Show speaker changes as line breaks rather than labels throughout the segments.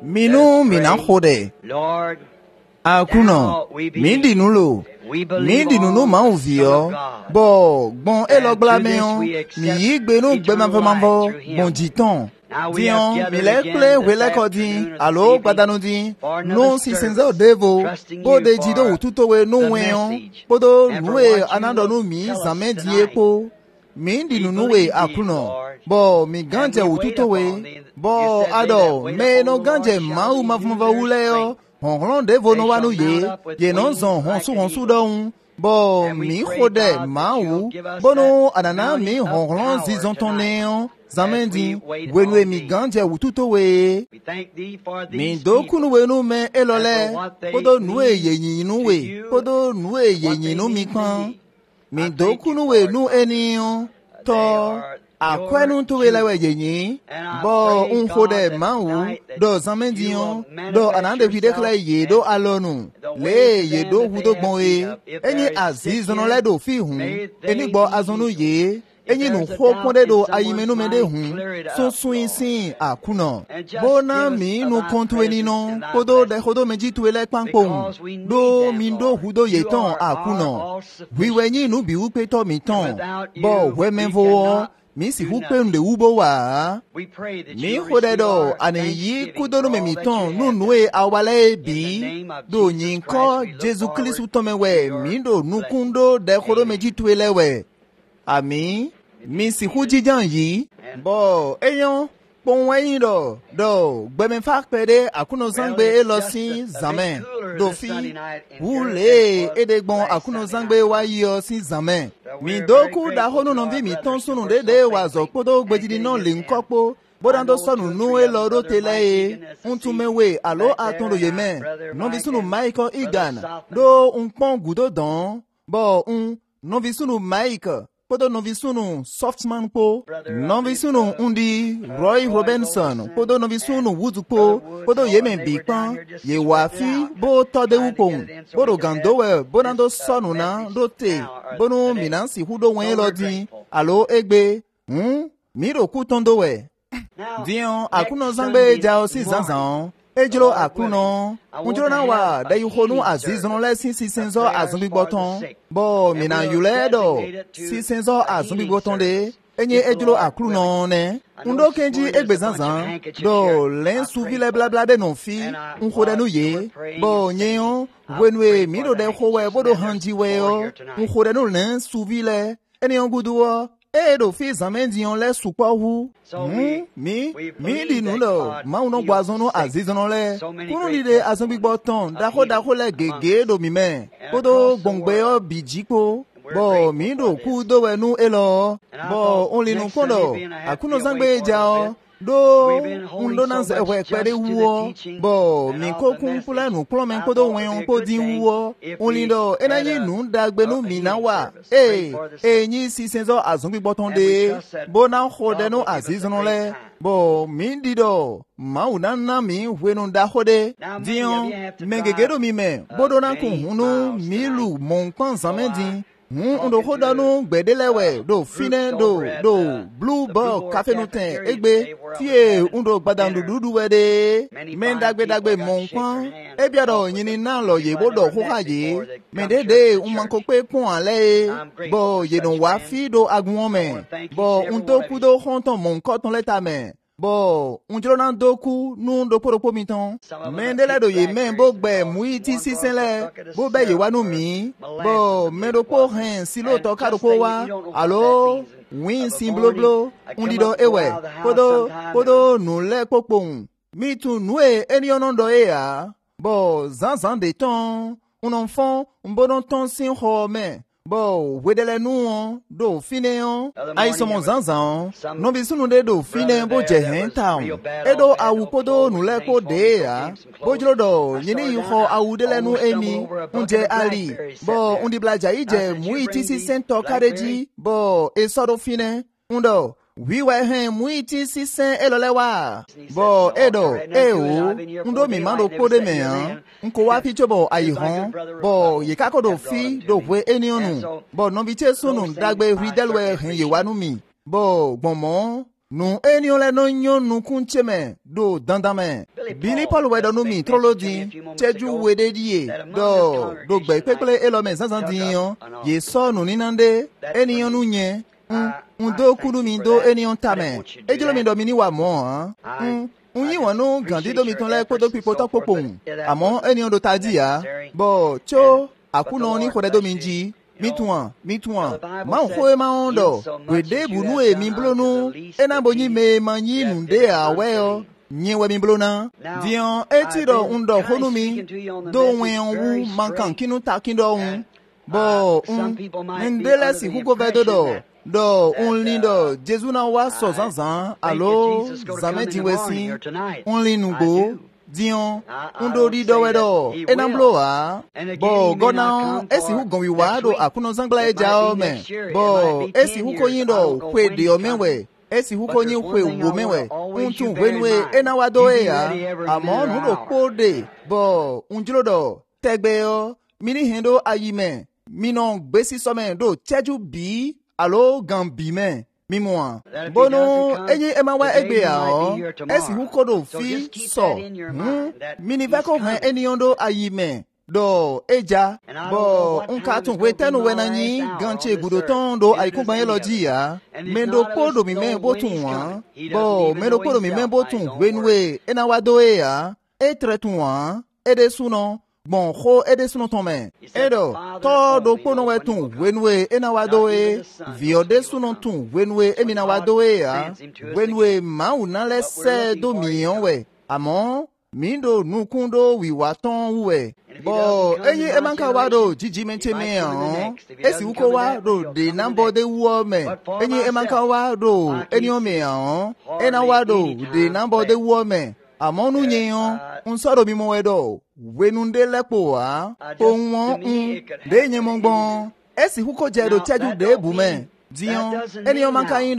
Minu minahode.
Lord,
Akuno. Mindi nulo. Mindi nunu mauvio. Bo, bon eloglameon. Mi yigbenu gbemavamavo. Bon diton. Dion, mi lekle welekodi. Alo, badanodi. Non si senzo devo. Bode jido ututowe no weon. Bodo nue anandonu mi zamen diepo. Mindi nunuwe akuno. Bo mi ganje ututowe. Bo ado me no ganje mau mavumava uleo. Honron devo no wanu ye non zon honsu don. Bo mi khode mau. Bono anana mi honron zizon toneon. Zamendi wenwe mi ganje ututowe. Mi dokunu wenu me elole. Podo nue ye nuwe. Podo nue ye nu mi kan. Mi dokunu wenu enion. To akwenu tuwelewe yenyi. Bo unfode mau. Do zamendion. Do anande videkla ye do alonu. Le ye do hudo gboe. Enyi aziz no le do fi hun. Eni gbo azonu ye. Enyi nu hoponde do ayimenu mende hun. So suinsin akuno. Bona mi nu kontweni non. Podo de hodo meji tuwele pankpon. Do mindo hudo yeton akuno. Wiwenyi nu bi upe to miton. Bo wemenvo. Mi si hupe nde ubo wa. Mi hodedo ane yi kudono me miton nu nue awale bi. Do nyinko Jesu Kristu tomewe. Mindo nukundo de hodo meji tuwelewe. Ami. Mi si hujijan yi. Bo eyon. Pon weyin do gbeme fak pede akuno zangbe lo si zamen. Do fi. Wule edegbon akuno zangbe wa yo si zamen. Mi doku da honu non vi mi ton sunu dede wazo podo gbejidi non le nkopo. Bodando sonu nu elo do tele untumewe alo aton do yemen. Non vi sunu Michael Egan. Do unpon gudo don. Bo non vi sunu Mike. Podo novisunu Softman po, novisunu undi Roy Robinson, podo novisunu Wudu po, podo yemen bikpan, ye wafi, bo tode upon, podo gandowe, bonando sonuna, dote, bono minansi hudo wen lodi, alo egbe, miro kutondowe. Dion, akuno zangbe jao si zanzan. Ejiro akuno. Unjiro na wa da yuhonu azizon le si senzo azumbi boton. Bo mina yuledo. Si senzo azumbi boton de. Enye ejiro akuno ne. Undo kenji egbe zanzan. Do len suvi le blabla de non fi. Unhode nu ye. Bo nyeyon. Wenwe miro de howe bodo hanji weo. Unhode nu len suvi le. Enye guduwa. Edo fi zamendion le supa hu. Mi di nulo. Ma uno guazono azizono le. Kuno lide azombi boton. Dako le gege do mi men. Podo bongbeo bijiko. Bo mi do kudo wenu elo. Bo only no kondo. Akuno zangbe jao. Do undo na zewe kwede uwo. Bo mi kokun pula nu plomen kodo wen ko di uwo. Onlindo enanyi nu dagbe nu minawa. Nyi si senzo azumbi botonde. Bo na hode no azizono le. Bo mi dido. Ma unana mi wenu da hode. Dion mengegedo mi me. Bodo na kunhunu milu monkwan zamendi. Undo hoda no gbedelewe do fine do blue ball cafe no ten egbe tie undo gbadandu dudu wede men dagbe monkwan ebiado yini na lo ye bodo hohaye men dede umanko pe pon ale bo ye no wa fi do agun me bo undo kudo honton monko ton leta me bo unjiro na doku nu do poropo miton mendele do ye men bo gbe muiti sisenle bo be ye wanu mi bo mendo po hen silo to kado ko wa alo win sin bloblo undido ewe podo nu le popon mi tu nu e eni onondo e a bo zanzan de ton un enfant un bon ton sin ho men bo wedele nu do fineon ai somo zanzan no bisunu de do fine bo jehen town edo awupodo nu le ko de ya bo jlodo yini yuho awudele nu eni unje ali bo undi blaja ije muiti si sento kareji bo esodo fine undo wiwe hen muiti si sen elolewa bo edo undo mi mando pode me nko wa fi chobo ayihon bo ye kakodo fi do we enionu bo no bi che sunu dagbe ridelwe hen ye wanu mi bo gbonmo nu enion le no nyon nu kuncheme do dandame. Billy Paul wedo nu mi trolodi, cheju wede die, do gbe pekle elome zanzandiyon, ye so nu ninande, enion nu nye, do kudu mi do enion tame, ejilo mi do mini wa mo, unyi wanu gandi do mi ton le kodo pipoto popon, amon enion do tadi ya, bo cho, akuno ni kode do minji, Mitouan, ma oue ma ondo, wede bunu e mimblonu, ena boni me manyi nunde a weo, nyewe mimblona, dion etiro undo honumi, do wen wu mankan kinu takindo un, bo ndele si hugo vedo do lindo, Jesu na wa so zanzan, alo, zameti wesi, linugo, Dion, undo rido wedo, enambloa, bo gona, esi hu gonwi wado akuno zangla ejao me, bo esi hu koyindo kwe dio mewe, esi hu konyi kwe ugo mewe, untu wenwe enawado ya, amon hudo kode, bo unjilodo, tegbeo, mini hendo ayime, minon besi some do cheju bi, alo gambi me. Mimoa, bono, enye emawa egbe yao, esi hukodo fi so, mini veko ven eniondo ayime, do eja, bo, unkatun wetenu wenanyi, ganche gudoton do aikumbaye lodia, mendo kodo mi men botunwa, bo, mendo kodo mi men botun wenwe, enawado ea, etretunwa, ede suno, bon ho ede suno tome edo to do pono wetun wenwe enawadoe viode suno tun wenwe eminawadoe ya wenwe mauna lese do miyon amon mindo nukundo wiwaton we bo enyi emanka wado jiji menteme an esi uko wado de nambo de woman enyi emanka wado eniome an enawado de nambo de woman amonu nyeyon unsoro mi mo wedo wenunde lepo wa ohun de nye mongbon esi huko jedo cheju de bume dion eni o mankayin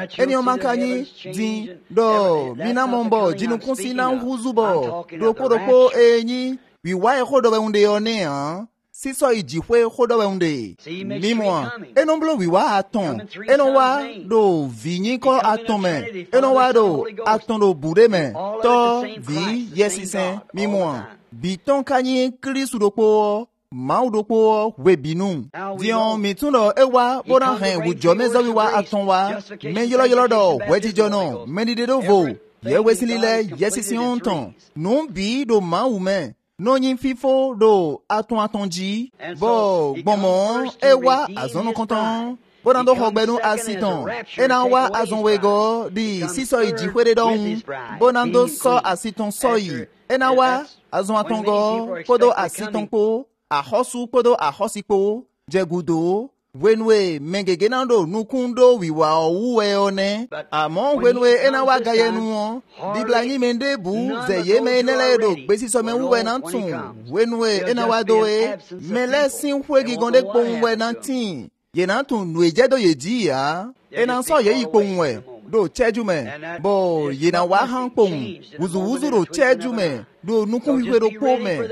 din do mina mombo jinu kunsi na huzubo do podoko enyi wi wa hodo we unde one an siso ijihwe hodo we unde mimwa enomblo wi wa aton enowa do vinyi ko atome enowa do aton do bureme to vi yesisen mimwa biton kanyi krisu dopo maudopo webinu dion mituno ewa bona hen wujo mezawi wa aton wa men yolo do wejijo no menide do vo ye wesilile yesisi onton non bi do maume no yin fifo do atonji bo gbomo ewa azono konton bonando hogbenu asiton enawa azonwego di siso ijihwede don bonando so asiton soyi enawa azon atongo podo asitonko ahosu podo ahosipo jegudo wenwe mengegenando nukundo wiwa owuwe one amon wenwe enawa gayenu diblanyi mendebu zeyeme neledo gbesiso menwe nantun wenwe enawa doe melesin hwegi gonde kponwe nantin yenantun nuejedo yedia enanso ye ikponwe do chejume bo yena wa hankpon wuzu do chejume do nukun wiwe do pome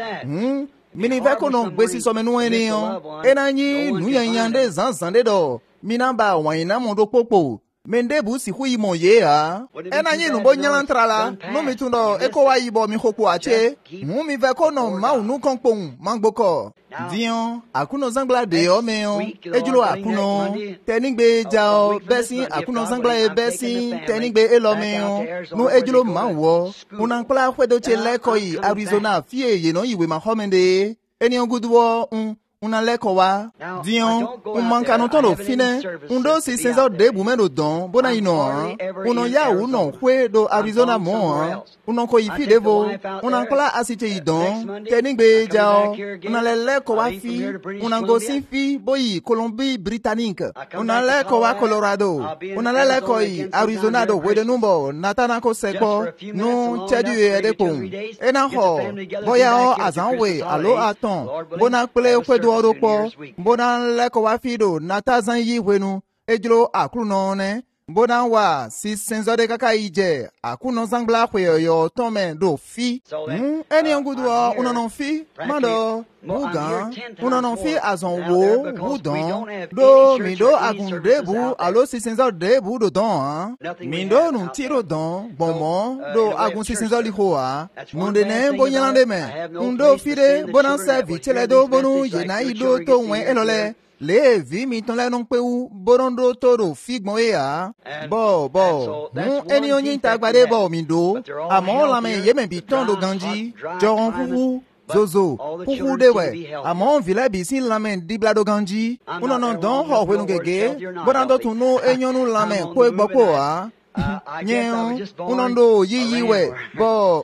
mini veko no gbesi so menu eniyan enanyi nuyanyande zanzande do minamba wanyina mondo popo mendebu si hui moye a enanyi nubo nyalantrala no mitundo eko wa ibo mi hoku ache mi veko no maunu konkpon mangboko dion akuno zangla de o meon ejulo akuno tenigbe jao besi akuno zangla e besi tenigbe elomeon no ejulo manwo unankla hwedo che lekoi Arizona fie ye no iwe ma homende eni onguduo una leko wa dion manka no tondo fine undo si senzo de bumeno don bona ino uno ya uno hwedo Arizona mo uno ko ifi devo una kla asite idon tenigbe jao una leko wa fi una go sin fi boyi Colombie Britannique una leko wa Colorado una leko yi Arizona do hwedo numbo natana ko seko no chedu edepon ena ho boya o azanwe alo aton bona ple hwedo oropo bona leko wa fido natazan yi hwenu ejlo akru no ne Bonawa, si senzo de kaka ije, akuno zangla kwe yo tome do fi. Eni angudwa, unanon fi, mando, mugan, unanon fi azon wo, wudon, do, mido agun debu, alo si senzo debu do don, mindo nun tiro don, bonmon, do agun si senzo li hoa, mundene bonyalande men, undo fide, bonan servi, tele do bonu, yena ido to wen elole. Le vi mi ton la non pe ou borondo toro figmo ea bo eni onyin tagbade bo mi do amon la men yemen bi ton do ganji joron fufu zozo fufu dewe amon vila bi sin la men dibla do ganji unonon don ho we nu gege borando tunu enyonu la men ko egbopo a nyen unondo yiyiwe bo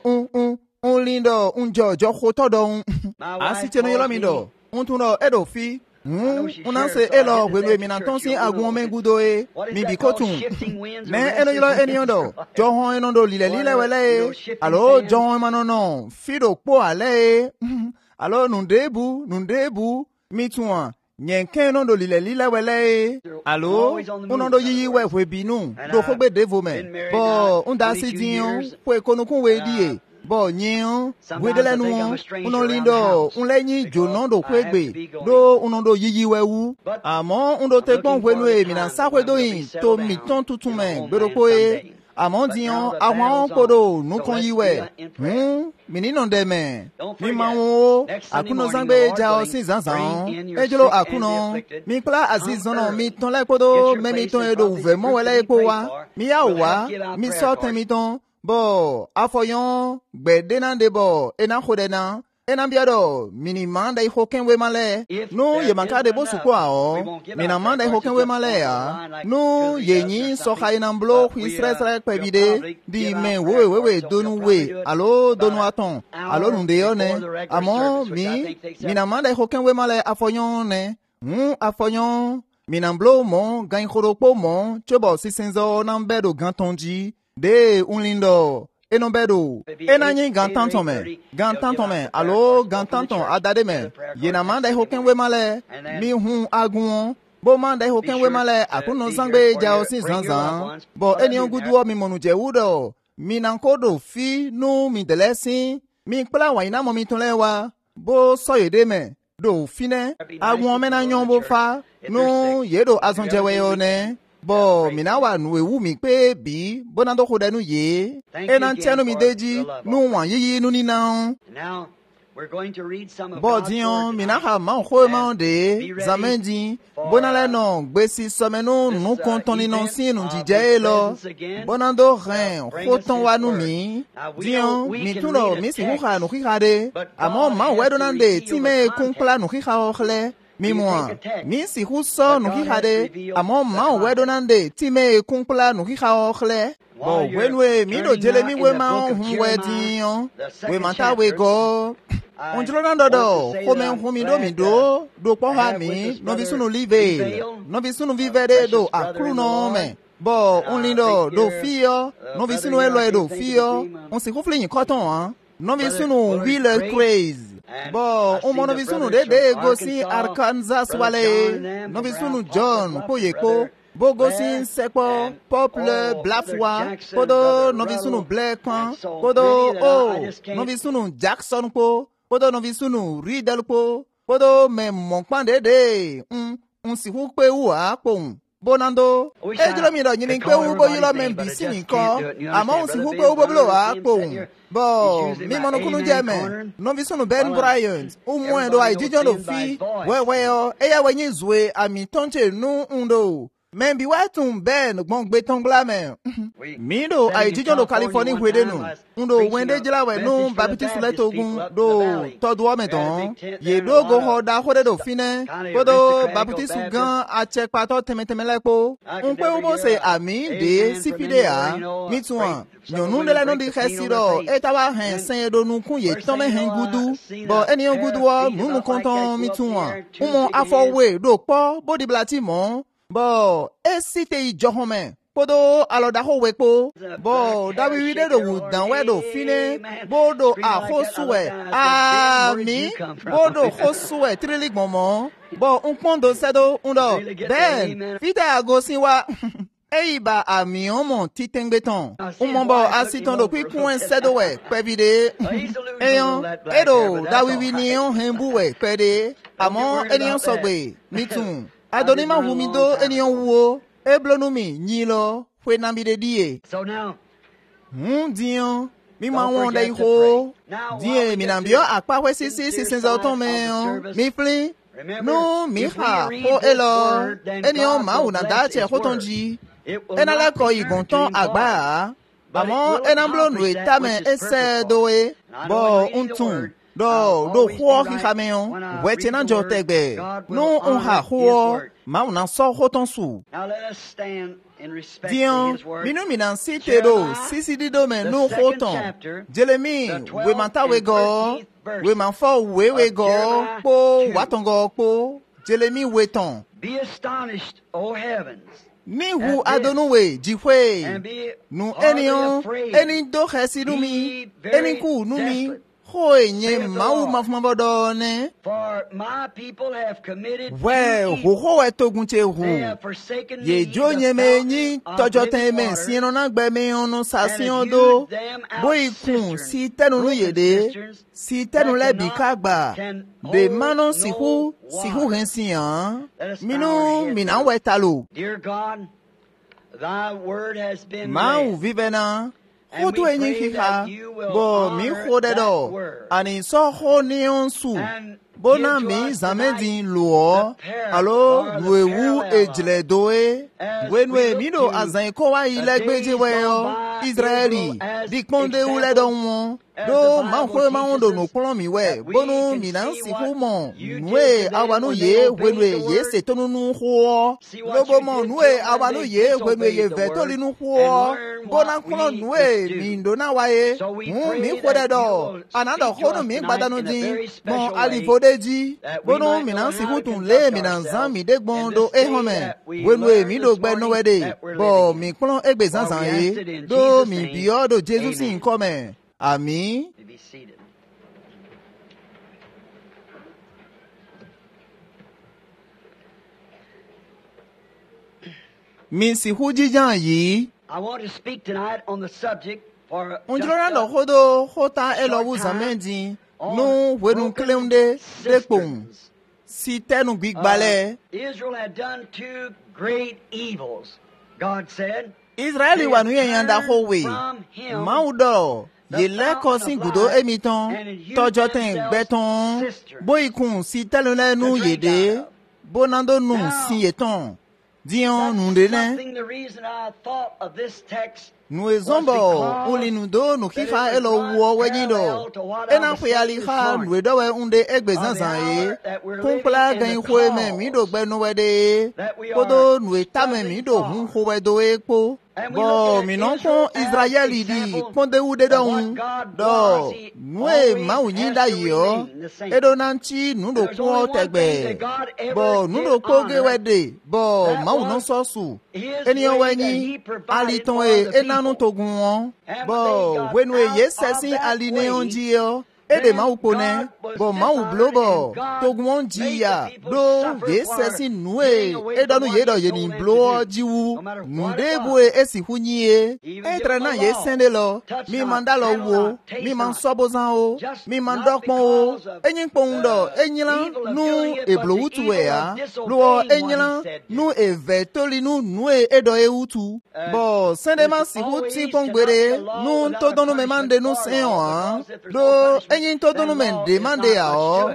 lindo jojo khotodo asiteno yelo mi do untuno edo fi unanse elo wele minantonsi agun mengudo e mi bikotun me eno yilo eniondo johon enondo lile wele alo johon manono fido po ale alo nundebu mituan nyenken enondo lile wele alo unondo yiyi we binu do fogbe devo me bo undasi dion po ekonukun we die bo nyin wedele nu unolindo unlenyi jonondo kwegbe do unondo yiyi wewu amo undo tegbon wenu e mina sakwedo yin to miton tutume beroko e amo dion awon kodo nukon yiwe minino deme mi mawo akuno zangbe ja o sin zanzan ejolo akuno mi kla azizono mi ton le kodo me mi ton edo uve mo wele epo wa mi ya wa mi so temiton bo afoyon gbedena de bo ena khodena ena biado minimanda ihoken we male no ye mankade bo sukwa o minamanda ihoken we male ya no yenyi so khaina mblo khisresre pebide di men we donu we alo donu aton alo nunde yone amo minamanda ihoken we male afoyon ne afoyon minamblo mo gain khoropo mo chobo sisenzo nambedo gantonji de unlindo enombedo enanyi gantantome alo gantanton adade me yena manda hoken we male mi hun agun bo manda hoken we male akuno sangbe ja osin zanzan bo eni ongudu mi monuje wudo mi nankodo fi nu mi delesin mi pla wa ina mo mi tonlewa bo soyede me do fine agun mena nyombo fa nu yedo azonjewe one bo minawa nu ewu mi pe bi bonando khodenu ye enan tianu mi deji nu wan yiyi nu ni na bo dion minaha ma kho ma de zamendi bonale no gbesi somenu nu kontoni non sin nu jije lo bonando ren khoton wa nu mi dion mi tuno mi si hu kha nu khade amo ma wedonande time kunkla nu kha okhle mi moi mi si huso no hade amo ma wedonande time kunkla no ha okhle bo wenwe mi do jele mi we ma hu wedin we mata we go onjolo nandodo komen hu mi do po ha mi no bisunu live no bisunu vivere do akru no me bo onlindo do fio no bisunu elo do fio on si hofle yin cotton no bisunu wheel craze bo umono bisunu de gosi Arkansas wale no bisunu John poyeko bo gosi sepo popular blafwa podo no bisunu black podo no bisunu Jackson podo no bisunu Riddle podo me monpan de si hu pe wa pon bonando ejilo mi do yin pe u bo yilo men bisini ko amo si hu pe u bo blo wa pon bo mi mono kunu jeme no bisunu Ben Bryant umwe do ai jijo do fi we o eya we yin zwe ami tonche nu undo men bi wa tun Ben gbongbe tongla men mi do ai jijo do California hwede nu undo wende jila we nu Baptist letogun do todo meton ye do go hoda hode do fine podo Baptist gan a check pato temetelepo unpe ubo se ami de sipidea mituan nyonu de la non di khesiro etawa hen sen do nu kun ye tome hen gudu bo eni on gudu wa nu konton mituan umo afowe do po body blatimo bo esite ijohome podo aloda ho wepo bo dawi wide do dan we do fine bodo a hosuwe mi bodo hosuwe trilik momo bo unpondo sedo undo ben fite agosin wa Eiba amiomo titengbeton. Umombo asiton do kwikwen sedowe kwevide. Eyon edo da wibinion hembuwe kwede. Amon enion sogbe mitun. Adonima humido enion wo. Eblonumi nyilo fwe nambide die.
So now,
Dion mi ma wonda iho. Die minambio akpawe sisi senzoton men. Mi fli. No mi ha po elo. Enion ma unanda che hotonji. Enala ko igonton agba. Amon enamblo nwe tame ese doe. Bo untun. Do ho ki kameon. Wetena jotegbe. No on ha ho. Ma unan so hotonsu.
now let us stand in respect to
Dion,
his word.
minu minan site do, sisi di do men no hoton. Jeremy, we man ta we go, we man fo we go, po, watongo po, Jeremy we ton.
Be astonished, O heavens,
Ni hu adonu we, jifwe.
and be
Nu
utterly
enion,
afraid.
eni do hesi numi, eni ku numi, hoy nye mau mafmabodone.
For my people have committed
We,
two
ho
evils.
ho etogunche
They
hu.
have forsaken
Ye
me,
jo
the
nye me nyi
fountain of
tojo ten
living
men
water,
sieno na gbe me ono sa
and
sion
have
do
hewed them out
boy kun
cisterns,
si tenu nu
broken
yede
cisterns,
si tenu
that
le bi
cannot-
kagba
can
de
hold
manon
no
si hu
water.
hensian
Let us bow our
minu
heads.
mina wetalo
Dear God, thy word has been
ma u
read.
vivena
And
Hoto
we
enyi
pray
kika
that you will
bo mi
honor
hode
that
do
word.
ani so ho ni onsu
And
bona
give to
mi
us
zamedin
tonight
luo
the parable
alo
or the
luewu
parallel
ejile doe
as
wenwe
we look
mi do
to
azan ko wa ile
the
gbeje
days
we
gone
o
by,
Israeli
Israel as
dikponde ule do won
as
do
the
ma
Bible
ho ma won do
teaches
no
us
klon mi we
that we
bonu
can
mi nan
see
si
what
hu mo
you did
nwe
today
awanu
when
ye
they obeyed
wenwe
the
ye
word.
se tonu nu ho
See what
lobo
you
mo
did
nwe
to them when
awanu
they
ye wenwe ye
disobeyed the
vetoli
word
nu
and
ho
learn
bona
what
klon
we
nwe
must do.
mi ndo na wa ye
So we
mi
pray
hode
that
do
you will
anado
speak to
hono
us
mi
tonight
gbadanu
in a
di
very
mo
special way,
alivodeji
that we
bono
might
mi
know
nan si
how to
hutun
conduct
le mi nan
ourselves
zan mi de
in
gbondo
this
e
day
home
that we
wenwe
learn
mi
this
do gbe
morning
no wede
that we're
bo
living
mi
in.
klon egbe
For
zanzan
we
ye
ask it in
do
Jesus'
mi
name.
bio do Jesu si
Amen.
nkome ami
To be seated.
mi si hu jijan yi
I want to speak tonight on the subject for just
onjolora ndo
a
hodo hota elowu zamendin nu wenu kleunde dekpon
cisterns.
si tenu gbigbale
Israel had done two great evils, God said.
Israeli wanu yeyan da howe maudo ye leko sin gudo emiton tojo ten gbeton boyikun si telu lenu yede bonando nu si eton dion nu de ne
Something, the reason I thought of this text
nu ezombo ulinu do nu kifa elo wo wejido ena khuyali kha nu do we unde egbe zanzan ye kumpla gan khwe me mi do gbe nu wede kodo nu etame mi do hun khwe wedo epo bo mi non kon Israeli di ponde ude do un do nue ma unyi da yo edo nanchi nu do ko tegbe bo nu do ko ge wede bo ma unon so su eniyan wenyi aliton enanu togun won bo wenu ye sesin aline onji yo ede ma upone bo ma u blobo togun onji ya do ye sesin nue edonu ye do ye ni blo jiwu nde bu esi hunye etre na ye sende lo mi manda lo wo mi man sobozan o mi man dokpon o enyin pon do enyila nu eblo utu e ya lo enyila nu evetoli nu nue edo e utu bo sende ma si huti pongbere nu todonu me mande nu seon an do enyin todonu me demande ya o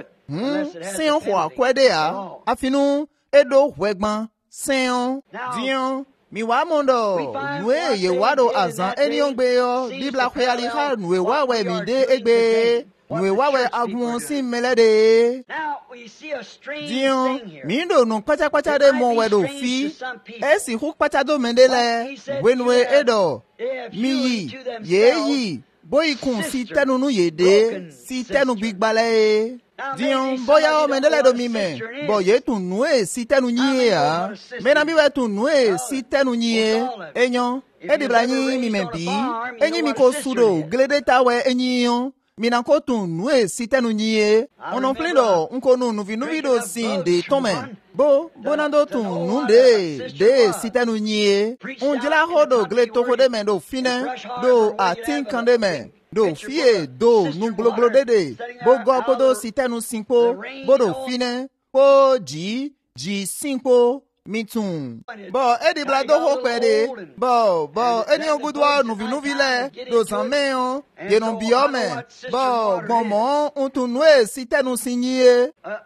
seon kwa kwede ya afinu edo wegban seon dion mi wa mondo nue ye wado azan enion gbe yo bibla khayali kha nue wa we mi de egbe nue wa we agun si melede
Now we see a strange
dion
thing here.
mi do nu pacha de mo we do fi esi hu pacha do mendele wenwe edo mi yi ye yi boyikun si tenu nu yede si tenu gbigbale dion boya o mendele do mi me boye tun nue si tenu nyi ya mena bi we tun nue si tenu nyi enyon edibla nyi mi me bi enyi mi ko sudo glede tawe enyi yon minanko tun nue sitenu nyie. Onon plido, unko nu vido sin de tome. Bonando tun nunde de sitenu nyie. Unjila hodo gle toko de men do fine, do atinkande men. Do fie, do nun gloglo dede. Bo go kodo sitenu sinko, bodo fine, po ji sinko. Mitun. Edi blado hopede. Eni on gudwa nuvi le. Do zanmeon. Yenon biome. Gomo, on tunwe sitenu sinye.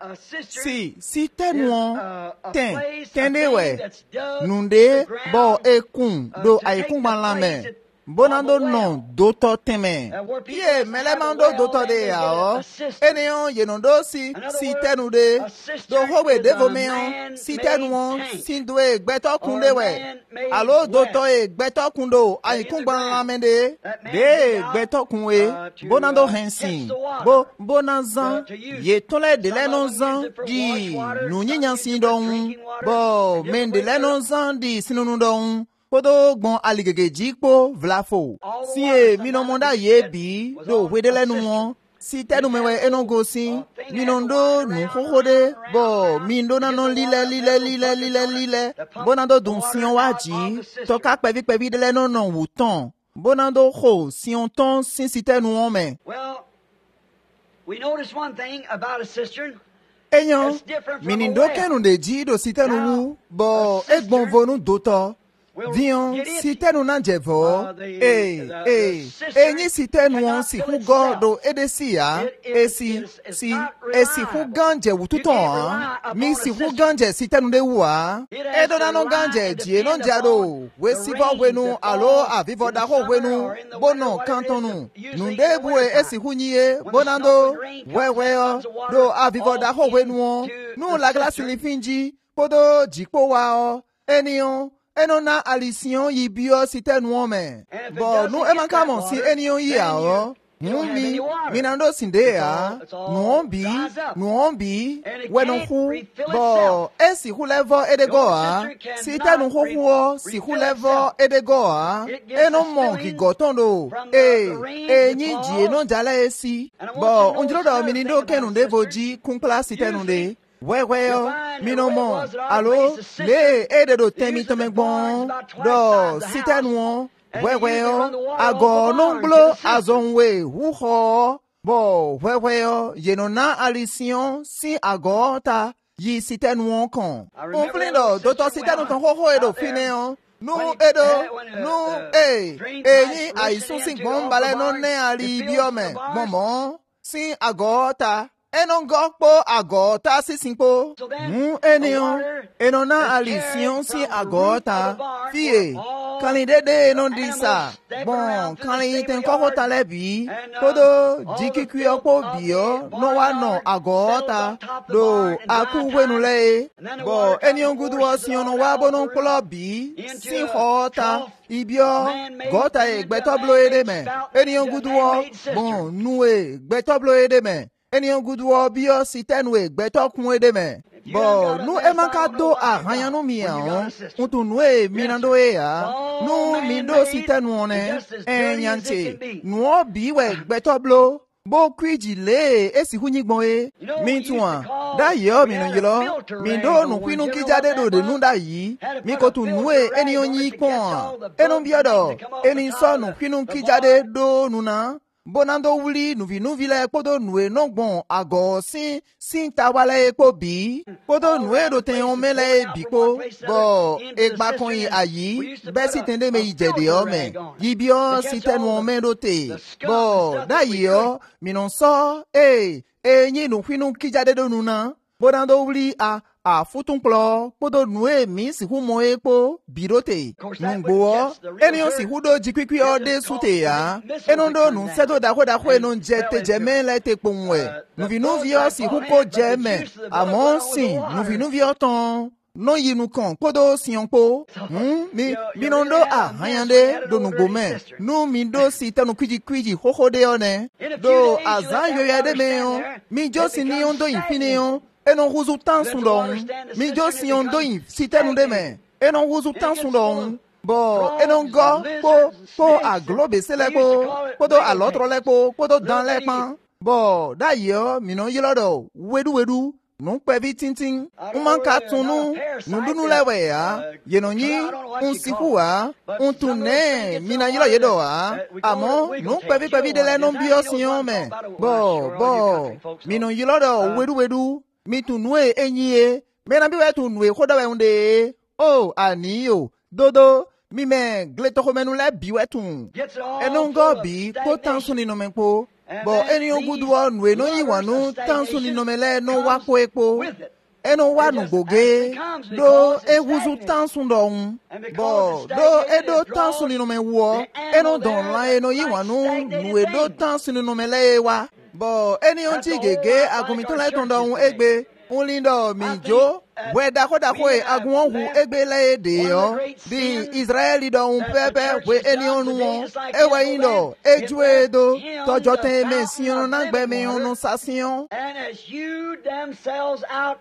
Sitenu tendewe. Nunde, ekun. Do aikun malame. Bonando non doto teme. Ye melemando doto de yao. Eneon yenondo sitenu de. Do howe devomeon sitenu sindwe gbeto kundewe. Alo doto gbeto kundo aikun balamende. De gbeto kunwe. Bonando hensin. Bonanzan. Ye tole de lenonzan di nunyenyan sindon. Men de lenonzan di sinunundon. Podo gbon aligege jikpo vlafo. Siye minomonda ye bi do wedele nuwon. Si tenu mewe enongo si. Minondo nu hohode. Mindo nanon lile. Bonando dun siyon waji. Toka pevi dele non wuton. Bonando ho siyon ton sin si tenu ome.
Well, we notice one thing about a cistern.
Enyon, minindo kenu de ji do si tenu wu. Ekbon vonu doto. Vion, sitenu nanjevo, enyi sitenu si hugo do edesia, si huganje wututon, mi si huganje sitenu de wa, edo nanon ganje jie non jado, we sivo wenu alo avivo da ho wenu, bono kantonu, nunde bue esi hunye, bonando, weweo, do avivo da ho wenu, nu la glasi lifinji, podo jikpo wao, enion, enona alision yibio sitenu ome. Nu emankamon si enion yao. Minando sindea. Nuombi. Wenohu. Si hulevo edegoa. Sitenu huo. Si hulevo edegoa. Enomon gigotondo. Nyiji enon jala esi. Unjiloda minindo kenunde voji kunkla sitenu de. Weo, minomo, alo, le ede do temi tomegbon, do sitenu, weo, ago nonglo azonwe, wuho, weo, yenona alision, si agota, yi sitenu kon. On plindo, doto sitenu ton hoho edo fineon. Yi aisun si gombale non ne ali biome, momo, si agota. Enon gokpo agota si simpo. Enion. Enona alision si agota. Fie. Kanidede enon disa. Kani ten koko talebi. Kodo jikikwi okpo bio. No wano agota. Do aku wenule. Enion gudwa si ono wabonon kolobi. Si hota. Ibio. Gota gbeto blo edeme. Enion gudwa. Nue gbeto blo edeme. Enion gudwo bio sitenwe gbeto kun edeme. Nu emanka do a hanyanu miyan. Untu nue minando ya. Nu mindo sitenu one. Enyante. Nuo biwe gbeto blo. Bo kwiji le esi hunyigbon e. Mintuan. Da yo minongilo. Mindo nu kwinu kijade do de nunda yi. Mikotu nue enion yi kon. Enon biodo. Enin so nu kwinu kijade do nuna. Bonando wuli nuvi la kodo nue nongbon ago sin tawale ko bi kodo nue do ten on mele bi ko egba kon yi ayi be si tende me ijede o me yibio si tenu on me do te da yo minon so nyi nu kwinu kijade do nuna bonando wuli a futun klo kodo nue mi si hu mo epo birote nungbo enion si hudo jikwikwi ode sute ya enondo nu seto da enon jete jeme la te ponwe nuvinuvio si huko jeme amonsin nuvinuvio ton non yinu kon kodo sionpo minondo a hayande do nugome nu mindo si tanu kwiji hohode one do azan yo yade meon mi josi ni ondo infineon enon resultan sundon mi josi ondo in sitenu de me enon resultan sundon Bo enongo po aglobe selepo, po do alotro lepo, po do dan lepan. Bo da yo mino yilodo wedu non pevi tintin manka tunu nundunu lewe ya yenonyi unsihua untune mina yilo yedo amo non pevi de le non biosion me bo mino yilodo wedu mitunue enyie mena biwe tunue khoda we unde o aniyo dodo mime gleto komenu le biwetun enongo bi ko tansuni no menpo bo eni oguduo nwe no yiwanu tansuni no mele no wako epo eno wanu goge do ewuzu tansun don bo do edo tansuni no mewo eno don la eno yiwanu nwe do tansuni no mele wa bo eni onti gege agumito le ton don egbe unlindo mijo weda koda koe agun hu egbele de yo bi Israeli do un pepe we eni onu ewe indo ejue do tojo te me sion na gbe me onu sasion
and as you themselves out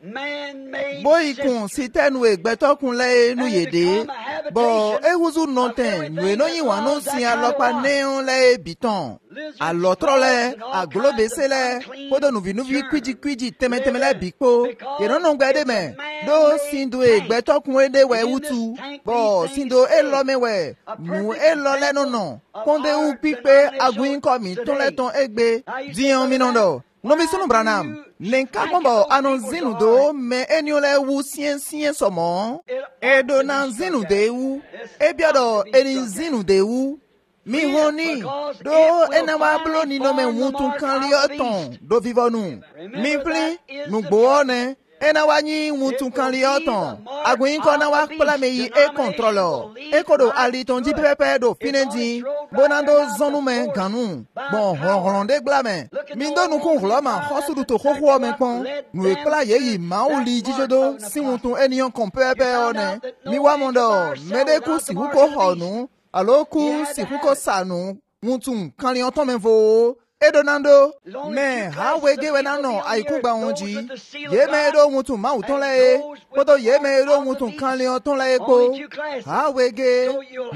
man-made
boy kun sitenu egbetokun le nu yede bo ewuzu noten nu eno yin wa no sin alopa neon le biton alotrole aglobe sele podo nu vi kwiji temetemele bikpo yeno no gbede me do sindu egbetokun ede we utu bo sindo elomewe nu elole no konde u pipe agun ko mi ton le ton egbe dian minondo no mi sunu branam lenka kombo anonzinu do me eniole wu sien somo edo nanzinu de wu ebiodo enizinu de wu mi honi do enawa blo ni no me wutu kan li oton do vivonu mi pli nu gboone enawa nyi wutu kan li oton agun ko na wa pla me yi e controlo e kodo ali ton di pepe do finendi bonando zonu me ganu bon ronde glame mi do nu kun glama khosudu to khokho me pon nu e pla ye yi ma o li jijodo si wutu enion kon pepe one mi wa mondo medeku si huko honu aloku si huko sanu wutu kan li oton me vo edonando me ha wege wenano aikugba wonji ye me do wutu ma uton le podo ye me do wutu kan le oton le epo ha wege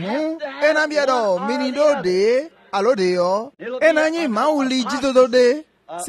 enambiedo minido de alode yo enanyi ma uli jidodo de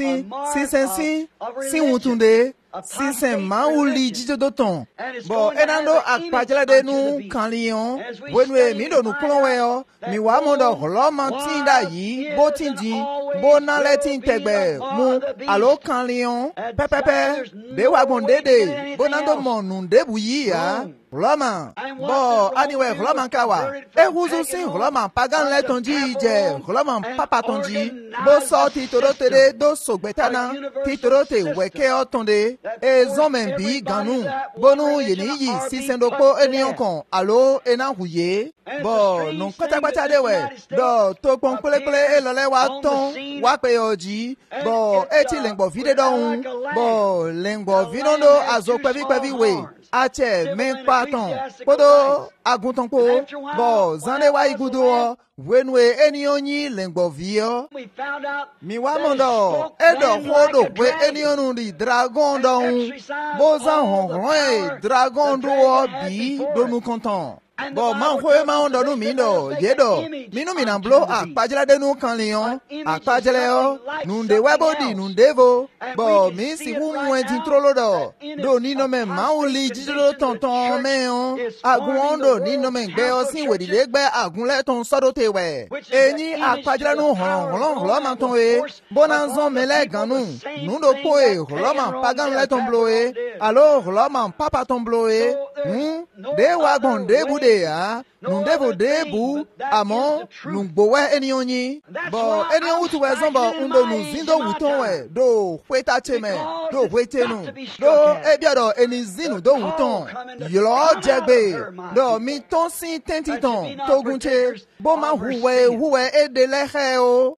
si wutunde si sen ma uli jidodo ton bo enando akpajele de nu kan lion wenwe mi do nu klonwe yo mi wa mondo gloma tinda yi bo tindi bo na letin tegbe mu alo kan lion pepepe de wa gondede bo nando monu debu yi ya gloma bo anyway gloma kawa e huzu sin gloma pagan le tonji je gloma papa tonji bo so ti toro tere do sogbetana ti toro te weke otonde e zomen bi ganu bonu yeni yi sisendoko enion kon alo ena huye bo non kata dewe do to pon pele elole wa ton wa pe oji bo eti lengbo vide don bo lengbo vinondo azo pevi we ache men paton podo agunton po bo zande wa igudo wenwe enionyi lengbo vio mi wa mondo edo hodo we enionu di dragon don bo zan hon dragon do bi do nu content bo man kwe ma ondo nu mindo yedo minu minamblo akpajele de nu kan lion akpajele o nunde webodi nundevo bo mi si hu mwentin trolodo do ni no me ma uli jijolo tonton me on agun ondo ni no me gbe o sin wedi le gbe agun le ton sodo tewe eni akpajele nu holo ma ton e bonanzon mele ganu nundo po e holo ma pagan le ton blo e alo holo ma papa ton blo e de wagon de bude ya nundevo debu amo nungbowe enionyi bo enion wutu we zombo undo nuzindo wuton we do kweta cheme do kwetenu do ebiado enizinu do wuton yilo jegbe do mi ton sin tentiton togunche bo ma huwe edelehe o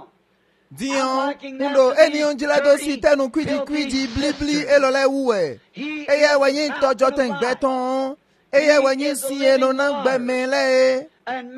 dion undo enion jilado si tenu kwiji blibli elole wuwe eye wenyin tojo ten gbeton eye wenyin si eno na gbemele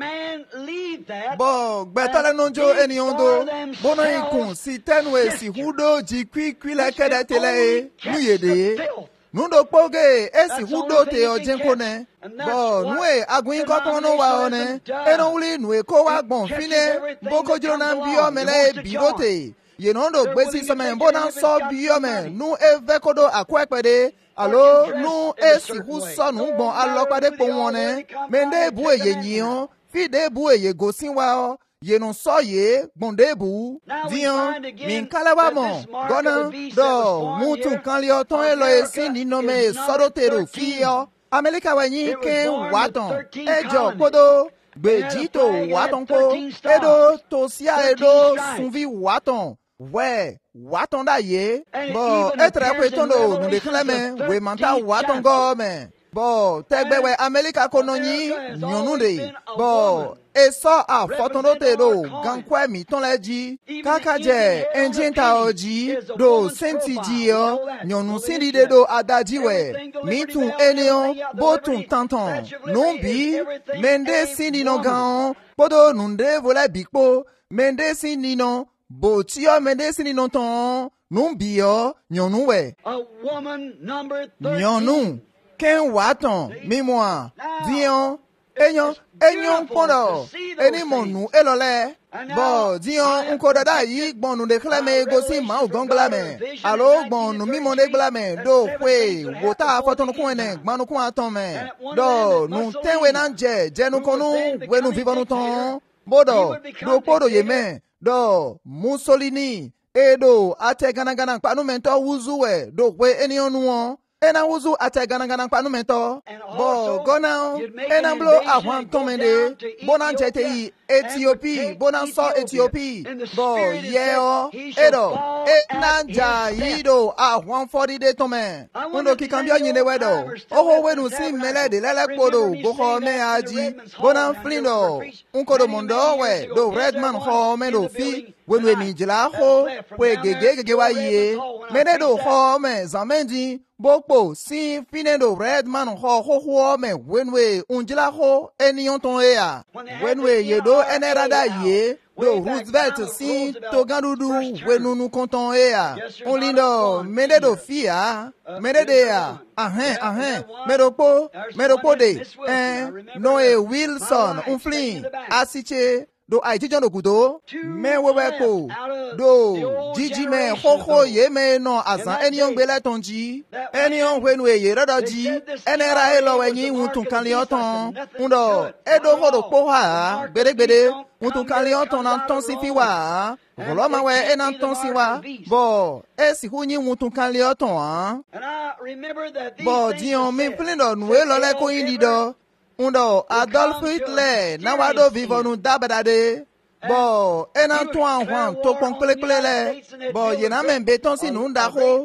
bo gbetale nonjo enion do bono ikun si tenu e si hudo ji kwikwi le kede tele nuyede nundo poge esi hudo te ojenkone bo nue agun ko tono wa one eno uli nue ko wa gbon fine boko jona bio mele birote ye nondo gbesi seme bona so bio me nu evekodo akwepede alo nu esi hu so nu gbon alopade po won mende bu eye yion fide bu eye gosin wa ye no so ye gbondebu dian min kalawa mo gona do mutu kan li oton elo esi ni no me sorotero fio America wa yin ke waton ejo kodo gbeji to waton ko edo to sia edo sunvi waton we waton da ye bo etre pe tondo nu de kleme we manta waton go me bo tegbewe America kononyi nyonunde bo eso a fotonote do gankwe mi ton leji kakaje engine ta oji do senti ji yo nyonu sindi de do adaji we mi tun enion bo tun tanton numbi mende sindi no gan podo nunde vola bikpo mende sindi no bo ti o mende sindi no ton numbi yo nyonu we
A woman number 13.
nyonu ken waton mimoa dion enyon pondo eni monu elole bo dion unko dada yi gbonu de kleme gosi ma ogongla me alo gbonu mimo de gbla me do kwe wota fotonu kun ene gbanu kun aton me do nu tenwe nanje jenu konu wenu vivonu ton bodo do podo ye me do Mussolini edo ate gana panu mento wuzuwe do kwe eni onu ena wuzu ate gana panu mento bo gona ena blo ahwan tomende bona jete yi Ethiopia bona so Ethiopia bo yeo edo nanja yido ahwan 40 de tome undo kikambia nyine wedo oho wenu si mele de lele podo go me aji bona flindo unko mondo we do redman ho me do fi wenu mi jila ho we gege wa ye mene do ho me zamendi bokpo si finendo redman ho me wenwe unjila ho enion ton ea wenwe yedo enerada ye do Roosevelt si togandudu wenunu konton ea onlindo mene do fia mene dea meropo de Noe Wilson unflin asiche do aitijan do kudo me weweko do jiji me ho ye me no asan enion gbele tonji enion wenu ye rodoji enera elo enyin utun kan le oton ndo edo hodo po ha gbede utun kan le oton na ton si fi wa golo ma we enan ton si wa bo esi hunyi utun kan le oton
And I remember that these
bo
things
dion mi
were said.
plindo nu elo le ko indido undo Adolf Hitler na wado vivonu dabadade bo ena to anwan to konklekele bo yena men beton si nu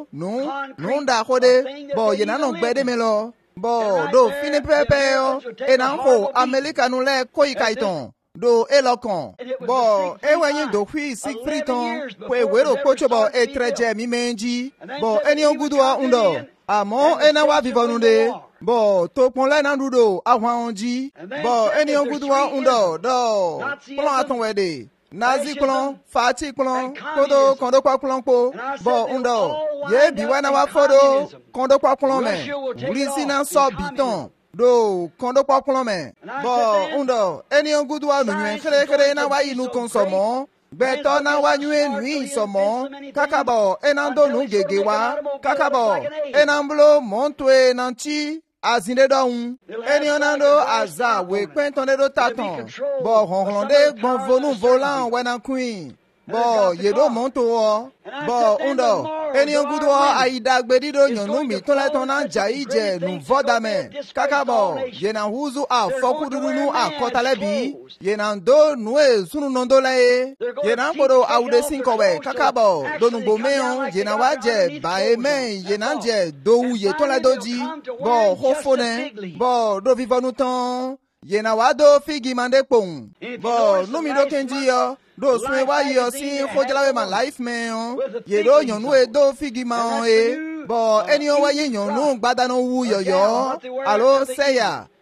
nda ho de bo yena no gbede me lo bo do fini pepe o ena ho America nu le ko ikaiton do elokon bo ewenyin do hui Siegfriedton kwe wero kocho bo etreje mi menji bo eni ogudwa undo amo ena wa vivonu de bo to pon le na dudo ahwan onji bo eni ogudwa undo do plan aton wede Nazi plan fati plan kondo kwa plan po bo undo ye bi wana wa fodo kondo kwa plan me ulisi na so biton do kondo kwa plan me bo undo eni ogudwa nu kere na wa inu konsomo beto na wa nyue nui somo kakabo enando nu gege wa kakabo enamblo montwe nanchi azinde dohun eni onando aza we pentonde do taton bo honronde gbon vonu volant wena queen bo yedo monto o bo undo eni ogudo aidagbedido nyonu mi tonle tona jaije nu vodame kakabo yena huzu a fokudunu a kotalebi yena do nue sunu nondole yena kodo aude sinkowe kakabo donu gomeon yena waje baeme yena je do ye tonle doji bo hofone bo do vivonu ton yena wado figi mande pon bo numi do kenji yo do swe wa yo si khojalawe ma life me ye do nyonu e do figi ma e bo eni o wa ye nyonu gbadanu wu yoyo alo seya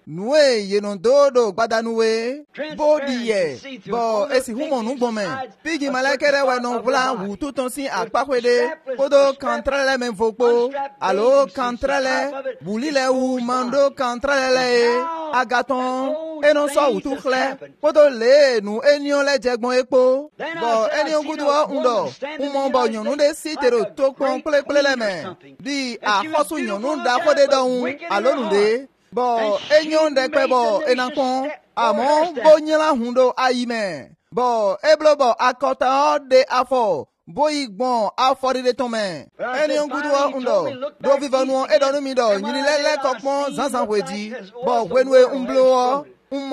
Nue yenon dodo badanue. Bodi ye. Bo esi humo nubome. Pigi malekere we non vla wu tout onsi akpakwede. Podo kantrele men vopo. Alo kantrele. Bulile ou mando kantrele. Agaton. E non so ou tukle. Podo le nou enyon le jegbon ekpo. Bo enyon gudwa undo. Umon bo nyon nou de sitero tokpon kple le men. Di a khosu nyon nou da kode don. Alo nou de. Bo enyon de kwe bo enankon. Amon bo nyela hundo ayime. Bo eblo bo akota de afo. Boy bon afori de tome. Enyon gudwa undo. Do viva nou e don mido. Nyini le kokmon zanzan wedi. Bo wenwe umblo.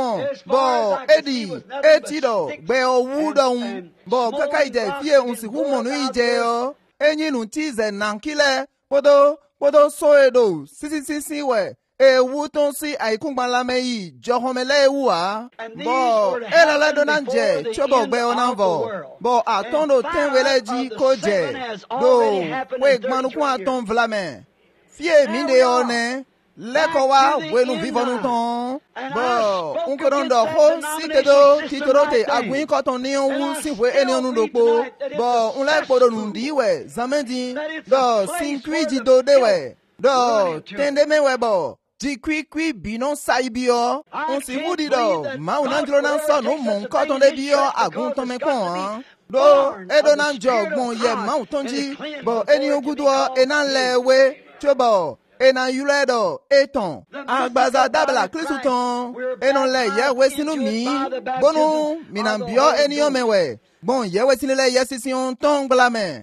Bo edi etido be owudo bo kakaide fie unsi humonu ije enyi nu tize nankile podo soedo sisi we ewuton si aikungbanla meyi johomele ewua bo elala donanje chobo gbe onanvo bo atondo tenweleji koje do we gmanukun aton vlame fie minde one Lekowa wenu vivonu ton. Bo unkodondo ho sitedo titorote agwin koton ni wu siwe eni onu dopo. Bo unle podo nundi we zamendi do sinkwiji do dewe. Do tende mewe bo. Jikwi binon saibio. On si wudi do. Ma unanglo nan so no mon koton de bio agun ton me kon. Do edo nan jog bon ye ma utonji. Bo eni ogudwa enan lewe. Chobo. Enan yuledo eton agbaza dabla krisuton enon le yewe sinu mi bonu minambio enion mewe bon yewe sinile yesision ton glame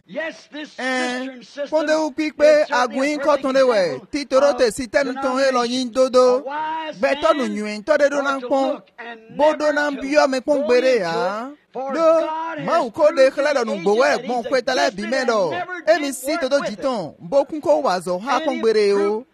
ponde u pipe aguin koton dewe titorote siten ton eloyin dodo beto nu nyuen to de donan pon bodo nan bio me pon gbere ya do ma u ko de khla nu gbowe gbon kwetale bi medo emi si todo jiton bokun ko wazo ha pon gbere o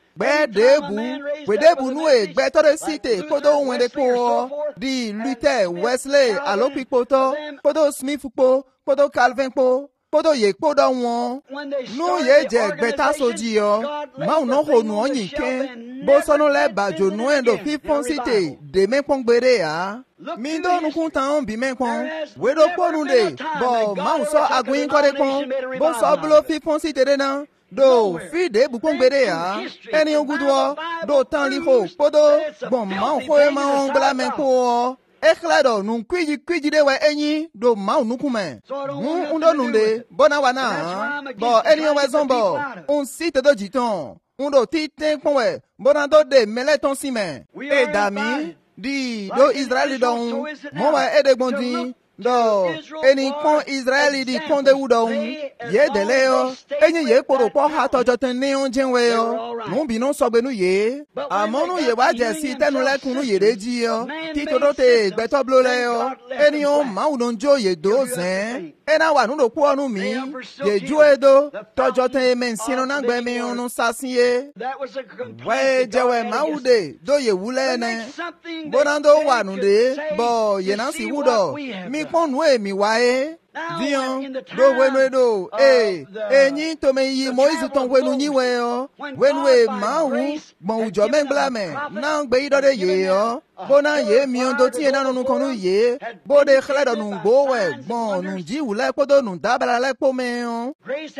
Gbedebu nue gbetore site kodo wende ko di Luther Wesley alopi poto kodo Smith po kodo Calvin po kodo ye kodo won nu ye je gbeta soji yo ma no ho nu oyin ke bo sono le bajo nu endo fifon site de men pon gbere ya mi do nu kun tan bi men pon we do ponu de bo ma so agun kore pon bo so blo fifon site de na do fide bukon gbere ya eni ogudwo do tan li ho podo bon ma ho e ma on gla men ko ekhlado nu kwiji de we enyi do ma nu kume undo nunde bona wana bo eni we zombo on site do jiton undo titen pon we bona do de meleton simen e dami di do Israeli don mo wa edegbondi do eni kon Israeli di kon de udon ye deleo enyi ye poro po ha tojo ten ni onjenwe yo nu bi no sogbe nu ye amonu ye wa je si tenu lekun nu ye reji yo titorote gbeto blo le yo eni o ma udon jo ye do zen ena wa nu do po onu mi ye ju edo tojo ten men sino na gbe mi onu sasie we jewe ma ude do ye wule ne bonando wa nu de bo ye na si wudo mi pon nu mi wae Dion do wenu do enyi to me yi Moise ton wenu ni we yo wenu e ma wu gbon ujo men gbla me na gbe ido de ye yo bona ye mi on do ti na nu konu ye bo de khla do nu go we gbon nu ji wu le podo nu dabala le po me yo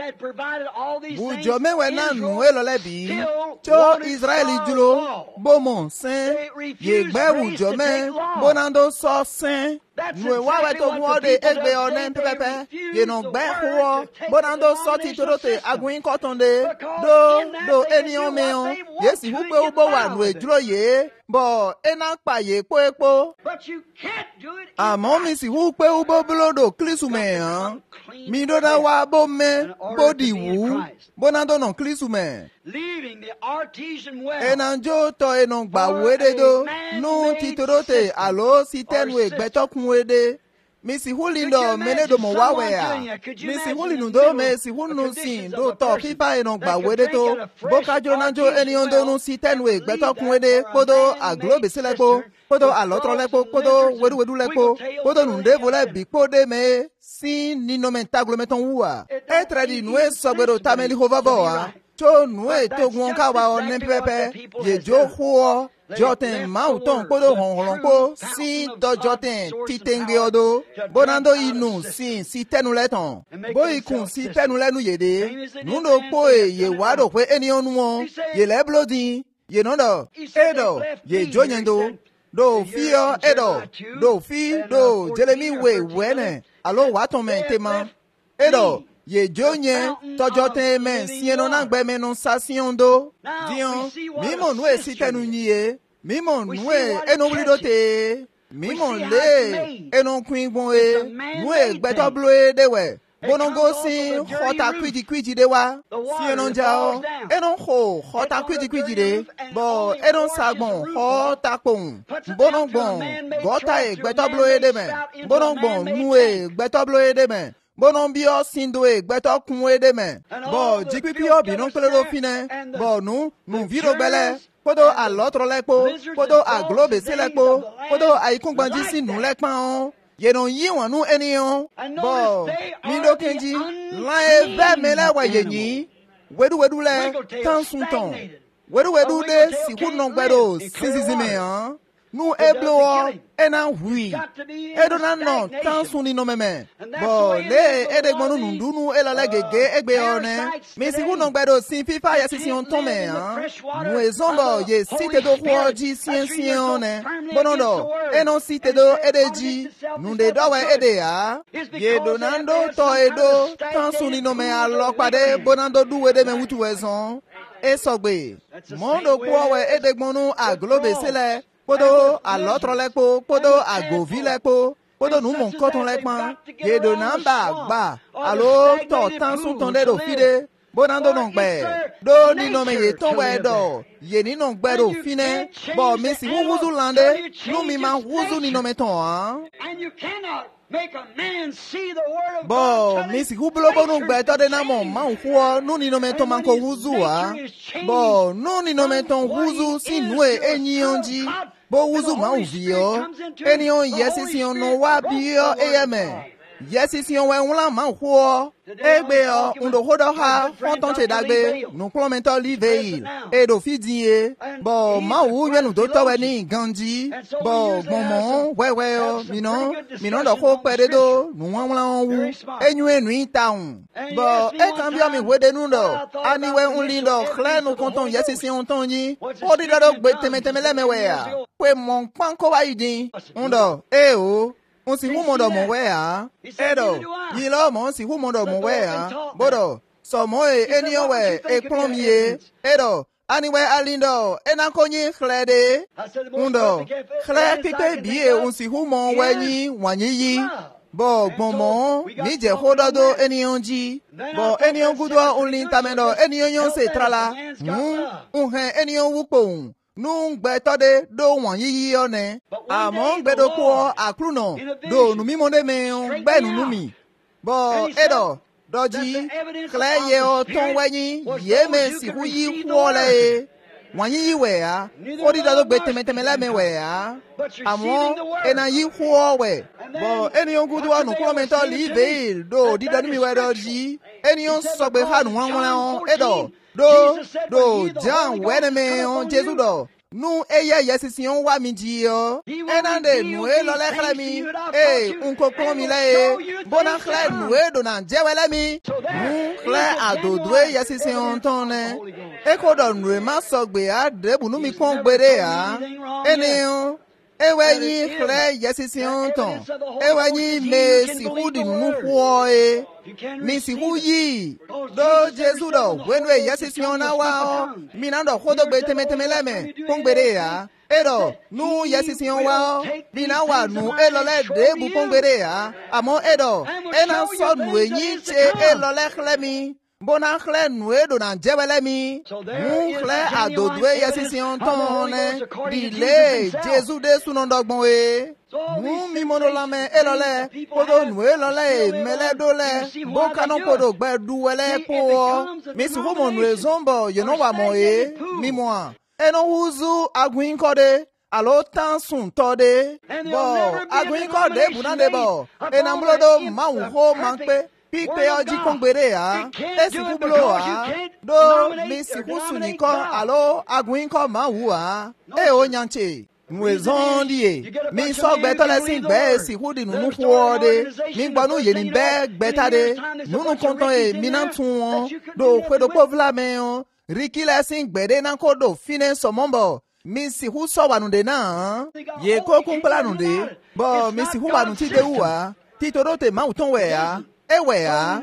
ujo men we na nu e lo le bi cho Israeli julo bo mon sen ye gbe ujo men bona do so sen Nwe wawe to mwode egbe onen pepe ye non gbe huo bonando soti torote aguin kotonde do eni omeon yesi hupe ubo wa nwe juro ye bo ena pa ye po epo amon mi si hupe ubo blodo klisume mi do da wa bo me bodi wu bonando non klisume
leaving the artesian well
enanjo to enon gba wede do nu titorote alo sitenwe gbetokun wede misi hulindo menedo mo wawea misi hulinu do me si hunu sin do to pipa enon gba wede to boka jonanjo eni ondo nu sitenwe gbetokun wede podo aglobe selepo podo alotro lepo podo wedu lepo podo nunde vole bipode me si ni no mentaglo meton uwa etredi nue sogbero tameli hovaboa cho nue togun kawa on pepe ye jo ho joten mauton podo honlonko si do joten titenge odo bonando inu si tenuleton boy kun si tenulenu yede nundo poe ye wado pe eni onu ye le blodi ye nondo edo ye jonyendo do fio edo do fi do jeremy we wene alo waton men tema edo ye jonye tojote men sieno na gbe menu sasion do dion mimo nu esitenu niye mimo nu enoblidote mimo le enokwingbon nu egbeto bloe dewe bonongo si hota kwiji de wa sieno jao enon ho hota kwiji de bo enon sagbon hota pon bonongbon gota egbeto bloe de men bonongbon nu egbeto bloe de men bonon bio sindo gbeto kun ede men bo jikpipio binon klero fine bo nu viro bele podo a l'autre lepo podo a globe se lepo podo a ikungbanji si nu lekpan ye non yi wanu enion bo mindo kenji la eve mele wa yenyi wedu le tan sun ton wedu de si kunon gbedo sizizime han nu eblo ena hui edona no tan suni no meme bo le edegbonu nundunu elale gege egbe one mi si kuno gbedo sin fifa ya sisi on tome nu ezombo ye site do khoji sien one bonondo eno site do edeji nunde dowe ede ya ye donando to edo tan suni no me alopade bonando duwe me mutu wezon esogbe mondo powe edegbonu aglobe sele podo a l'autre lepo podo a govi lepo podo nu mon koton lekpan ye do namba gba alo to tan sun ton de do fide bonando non gbe do ni no me ye ton we do ye ni non gbe do fine bo mi si wuzu lande nu mi ma wuzu ni no me ton
and you cannot make a man see the word of
bo
God.
mi si hublo bo nu gbe to de na mo ma huo nu ni no me ton man ko wuzu bo nu ni no me ton wuzu si nu enyi onji bo wuzu ma uvio enion yesi no wa bio eyeme yesi we wula ma huo egbe o ndo hodo ha fonton che dagbe nu clomento liveil e do fidie bo ma wu yenu do to we ni ganji bo gbonmo wewe o mino do ko pere do nu wula wu enu itaun bo e kan bi o mi wede nu do ani we unli do kle nu konton yesi on ton yin o di do gbe temeteme lemewe ya pe mon panko wa idin ndo e o on si hu mondo mo we a edo yi lo mo si hu mondo mo we a bodo so mo eni owe e plomie edo aniwe alindo enakonyi chlede undo chle pipe bie on si hu mo we ni wanyi yi bo gbonmo mi je hododo eni onji bo eni ongudo onlin tamendo eni onyon se trala eni onwupo nu gbe tode do won yiyi one amo gbe do ko akruno do nu mi monde me gbe nu mi bo edo doji kleye o ton weyin ye me si hu yi kwole won yiyi we a odi do gbe temeteme la me we a amo ena yi kwo we bo eni ongudu anu komento live do di do mi we doji eni on so gbe hanu won edo do John weneme on Jesu do nu eye yesisi on wa mi ji o enande nu e lo le khle mi unko kon mi le bona khle nu e do na jewele mi nu khle adodwe yesisi on tonne e ko do nu e ma so gbe a debu nu mi kon gbere a eniyan ewenyi khle yesisi on ton ewenyi me si hudi nu kwo mi si hu yi do Jesu do wenwe yesisi on na wa o mi na do khodo gbe temeteme leme kon gbere ya edo nu yesisi on wa mi na wa nu elole debu kon gbere ya amo edo ena so nu enyi che elole khle mi bona khle nu edo na jewele mi khle adodwe yesisi on tonne dile Jesu de sunu ndogbon mi mono lame elole podo nu elole mele dole bo kanon podo gbe duwele po mi si ho mo nu ezombo you know wa mo mi mo eno huzu agun kode alo tan sun tode bo agun kode bunande bo enamlodo ma wu ho man pe Pipe oji kongbere a. Esi kublo a. Do mi si kusuni ko alo aguin ko ma wu a. E o nyanche. Mwezon diye. Mi so gbeto le sin gbe si hudi nunu kuode. Mi gbanu yeni be gbetade. Nunu konton e minantun won. Do kwedo povla men Riki le sin gbede nan kodo fine somombo. Mi si hu so wanude na. Ye ko kumpla nude. Bo mi si hu wanuti de uwa. Titoro te ma uton we a. Ewe a.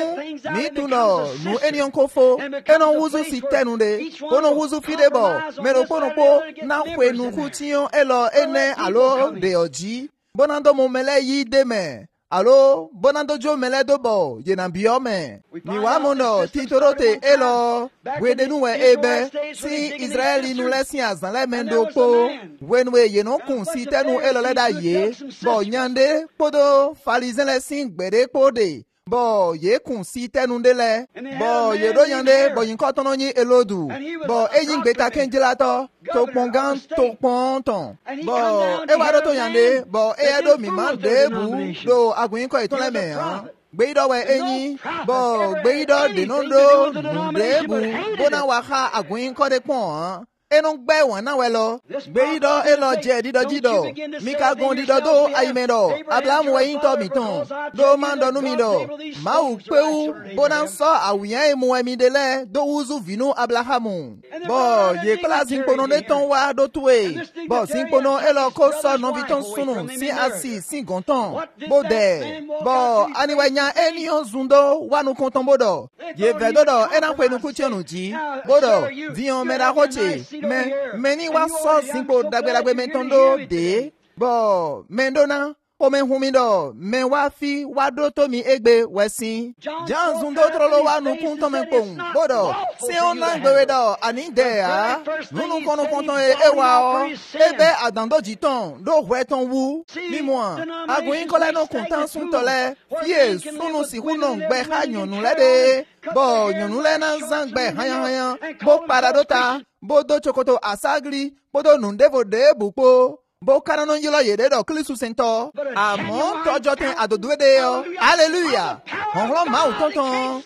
Mi tu no. Nu enyon kofo. Enon wuzu si tenude. Kono wuzu fidebo. Mero kono po. Na kwe nu kutiyon elo ene alo de oji. Bonando mo mele yi deme. Alo, bonando jo mele dobo, yenan biome. Mi wamono, titorote elo, wede nuwe ebe, si Israeli nu lesi azan le mendo po, wenwe yenon kun si tenu elo leda ye, bo nyande, podo, falizen lesi gbede pode, bo ye kun si tenu dele, bo ye do yande, bo yin kotono nyi elodu, bo e yin beta kenjilato, tokpon gan, tokpon ton, bo e wado to yande, bo e edo mi man debu, do aguin ko iton le me han. Gbeido we enyi, bo gbeido denondo, debu, bona waka aguin ko de pon han. Enon gbe wan na welo. Gbeido elo je dido jido. Mika gon dido do ayimendo. Ablam we into miton. Do mando numido. Ma u peu bonan so awiyan emu emidele do uzu vinu Abrahamu. Bo ye kla zinkono de ton wa do tuwe. Bo zinkono elo ko so non viton sunu si asi si gonton. Bo de. Bo aniwe nya enion zundo wanu konton bodo. Ye vedo do ena kwenu kutionu ji. Bodo vion mera hoche. Meni wa so simpo dagbe mentondo de bo mendona o men humido men wa fi wa do to mi egbe wesin Jan zundo trolo wa nu kun to men pon bodo se on na gbe do ani de a nunu kono konton e wa o ebe adando jiton do hweton wu ni mo agun ko le no kuntan sun tole fie sunu si hunu gbe ha nyonu le de bo nyonu le na zangbe hayan bo paradota Bodo chokoto asagli, bodo nundevo de bupo. Bo kananon yilo yede do klisu sento. Amon tojo ten adodwede yo. Hallelujah. Honro ma utonton.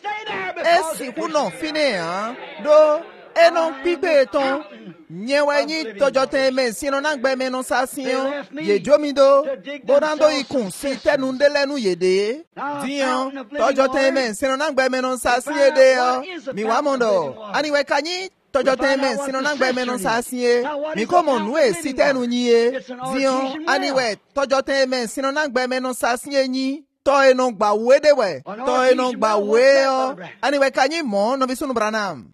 Esi kunon fine han. Do enon pipe ton. Nyewe nyi tojo ten men sino nangbe menon sasiyon. Ye jomido. Bodando ikun si tenundele nu yede. Diyon. Tojo ten men sino nangbe menon sasiyede yo. Mi wamondo. Aniwe kanyi. Tojo teme sino nangbe menon sasiye mi komo nwe sitenu nyiye zion aniwe tojo teme sino nangbe menon sasiye nyi to enon gba wede we to enon gba we o aniwe kanyi mo no bisunu branam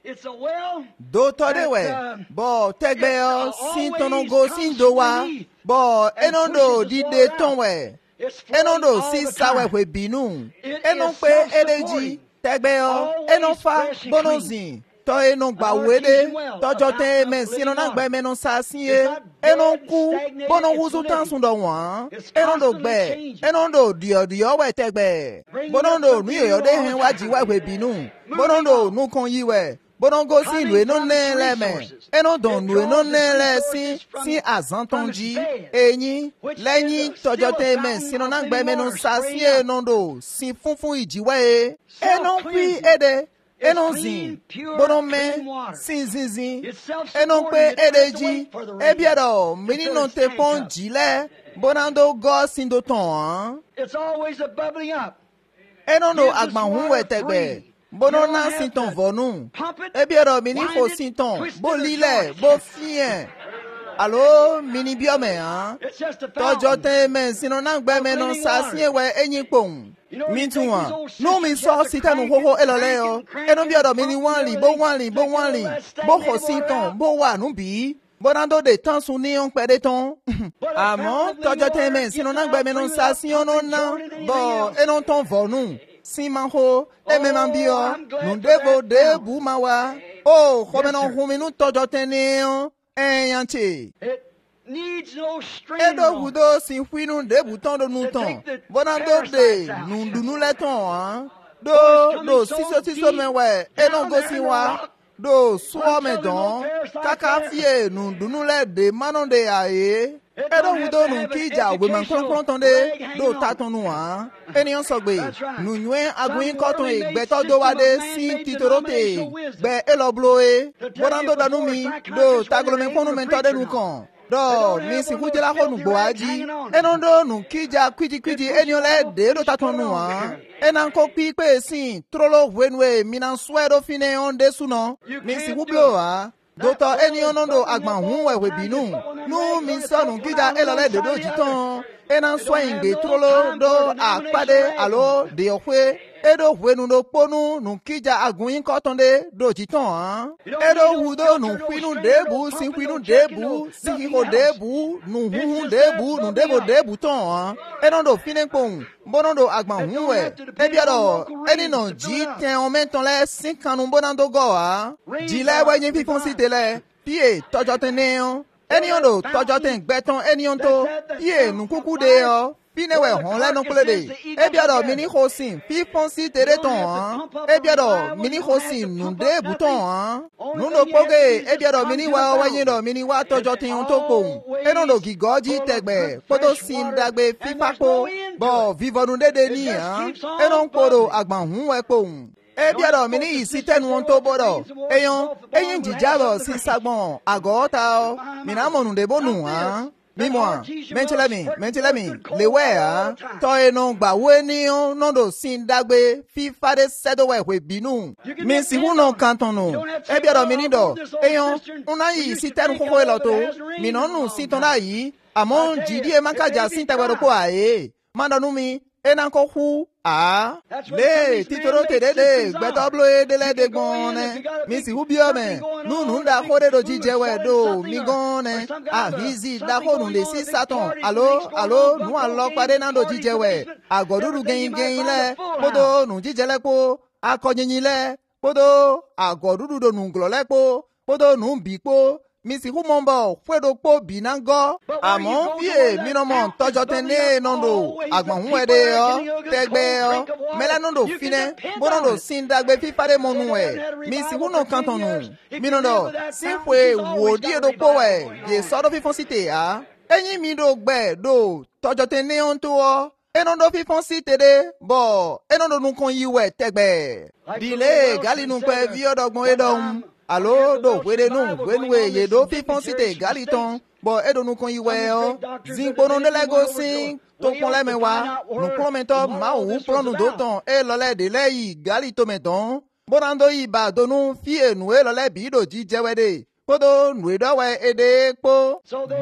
do to de we bo tegbe o sin tono go sin do wa bo enon do di de ton we enon do si sawe we binu enon pe eleji tegbe o enon fa bonozin to enon gba wede tojo te men sino na gbe menon sasiye enon ku bono wuzu tan sun do wan enon do gbe enon do dio we tegbe bono do nu yo de hen waji wa we binu bono do nu kon yiwe bono go si lu enon ne le me enon do nu enon ne le si azantonji eyin leyin tojo te men sino na gbe menon sasiye enon do si funfun ijiwe enon pi ede enon zin, bonon men, sin, enon pe edeji, ebiado, meni non te pon jile, bonando go sin do ton,
It's always a bubbling up.
enon do agban hunwe tegbe, bonon nan sin ton vonu, ebiado, meni fo sin ton, bo lile, bo fien, alo, mini biome,
It's just a
tojo
fountain.
te men, sinon nan gbe menon sa siye we enyi pong. Mintuan, no mi so sitanu hoho eloleo, enon biado mini wanli, bo ho sinton, bo wa nubi, bonando de tan suni on pede ton. Amon, tojo temen, sinon nangbe menon sa siyon non nan, bo, enon ton vonu, siman ho, ememan bio, nun devo debu mawa, oh, homenon huminu tojo teneon, yanche.
It needs no straining
Edo
on.
hudo sin fwinu de bouton do nou ton. Bonando de nou nou le ton hein. Do siso men we. Enon go sin wa. Do so men don. Kaka fie nou le de manon de aye. Edo wudo nu kija we man kon tonde do tatonu an. Eniyan sogbe nu yuen agun koton egbeto do wade sin titorote be elobloe. Bonando danu mi do taglome konu mentode nu kan. Do mi si kujela ko nu boaji. Enondo nu kija kwiji eniole de do tatonu an. Enan ko pi pe sin trolo wenwe minan swero fine on desuno. Mi si kublo a. Docteur Enionondo agban hunwe webinu. Nu minsonu kija elole de do jiton. Enan soin de trolo do akpade alo de okwe. Edo wenu no ponu nu kija agun kotonde do jiton. Edo wudo nu kwinu debu sin kwinu debu sin ko debu nu hun debu nu debu ton. Enondo finenpon bonondo agban hunwe. Ebiado eni no ji ten o menton le sin kanu bonando go a. Ji le wa yin fifon sitele. Pie tojo teneon. Eniondo tojo ten gbeton enionto. Pie nu kuku de o. Pinewe hon la non plede. Ebiado mini hosin fifon sitere ton. Ebiado mini hosin nu de bouton. Nu no poge ebiado mini wa yindo mini wa tojo ten to ko. Enondo gigoji tegbe. Podo sin dagbe fipapo. Bo vivo nu de ni an. Enon kodo agban hun we ko. Ebiado mini isitenu on to bodo. Eyin jijabo si sagbon agota o. Minamo nu de bonu an. Mimoa, mentilemi, lewe to eno gba we ni on nondo sin dagbe fi fade sedo we binu. Mi si huno kantono. Ebiado minido. Una yi sitenu koko eloto. Minonu sitona yi. Amon jidi e makaja sintawero ko ae. Mandanu mi enanko hu a le titoro tedede gbetoblo edele de gbone mi si hubiome nunu nda kore do jijewe do mi gone a hizi da konu le si saton alo nu alo pade na do jijewe agoduru geyin le podo nu jijele po akoyin le podo agoduru do nu glole po podo nu bi po mi si humombo fwedo po binango amon pie minomo tojo tene nondo agbon huede o tegbe o mela nondo fine bonondo sindagbe fifare monu mi si huno kantonu minondo sinfwe wodi edo po ye sodo fifon cité a eyin mi do gbe do tojo tene onto o enondo fifon cité de bo enondo nu kon yiwe tegbe dile gali nu pe vi odogbon edom Alo do wede nu wenwe ye do fifon site galiton bo edo nu kon iwe o zin pono de lego sin to pon le mewa nu promento ma u plonu do ton e lole de leyi galito meton borando iba do nu fie nu e lole bi do jijewede podo nu edo we ede po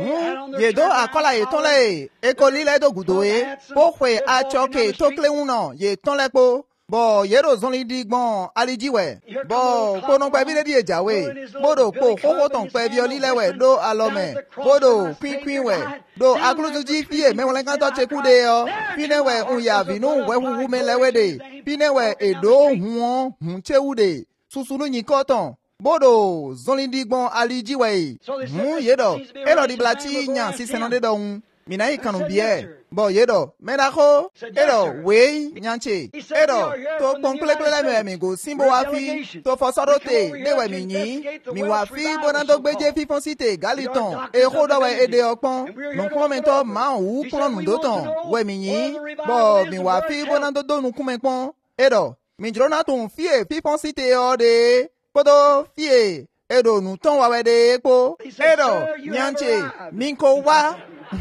ye do akola ye ton le e ko lile do gudo e po kwe a choke to kle uno ye ton le po Bo yero zonli digbon alijiwe. Bo kono pe bile di ejawe. Bodo po koko ton pe violi lewe do alome. Bodo kwin we. Do akluzu ji fie me won kan to chekude yo. Pine we unya vinu we hu me lewe de. Pine we edo hun chewude. Susunu yin koton. Bodo zonli digbon alijiwe. Yedo. Elo di blati nya si senode don. Mina ikanu bie. Bo yedo medako edo we nyanche edo to konklekle me go simbo wafi to fosorote de we mi wafi bonando gbeje fifon cité galiton e kodo we ede opon non komento ma wu plonu doton we mi bo mi wafi bonando do nu kumepon edo mi drona ton fie fifon cité ode podo fie edo nu ton wa we de po edo nyanche minko wa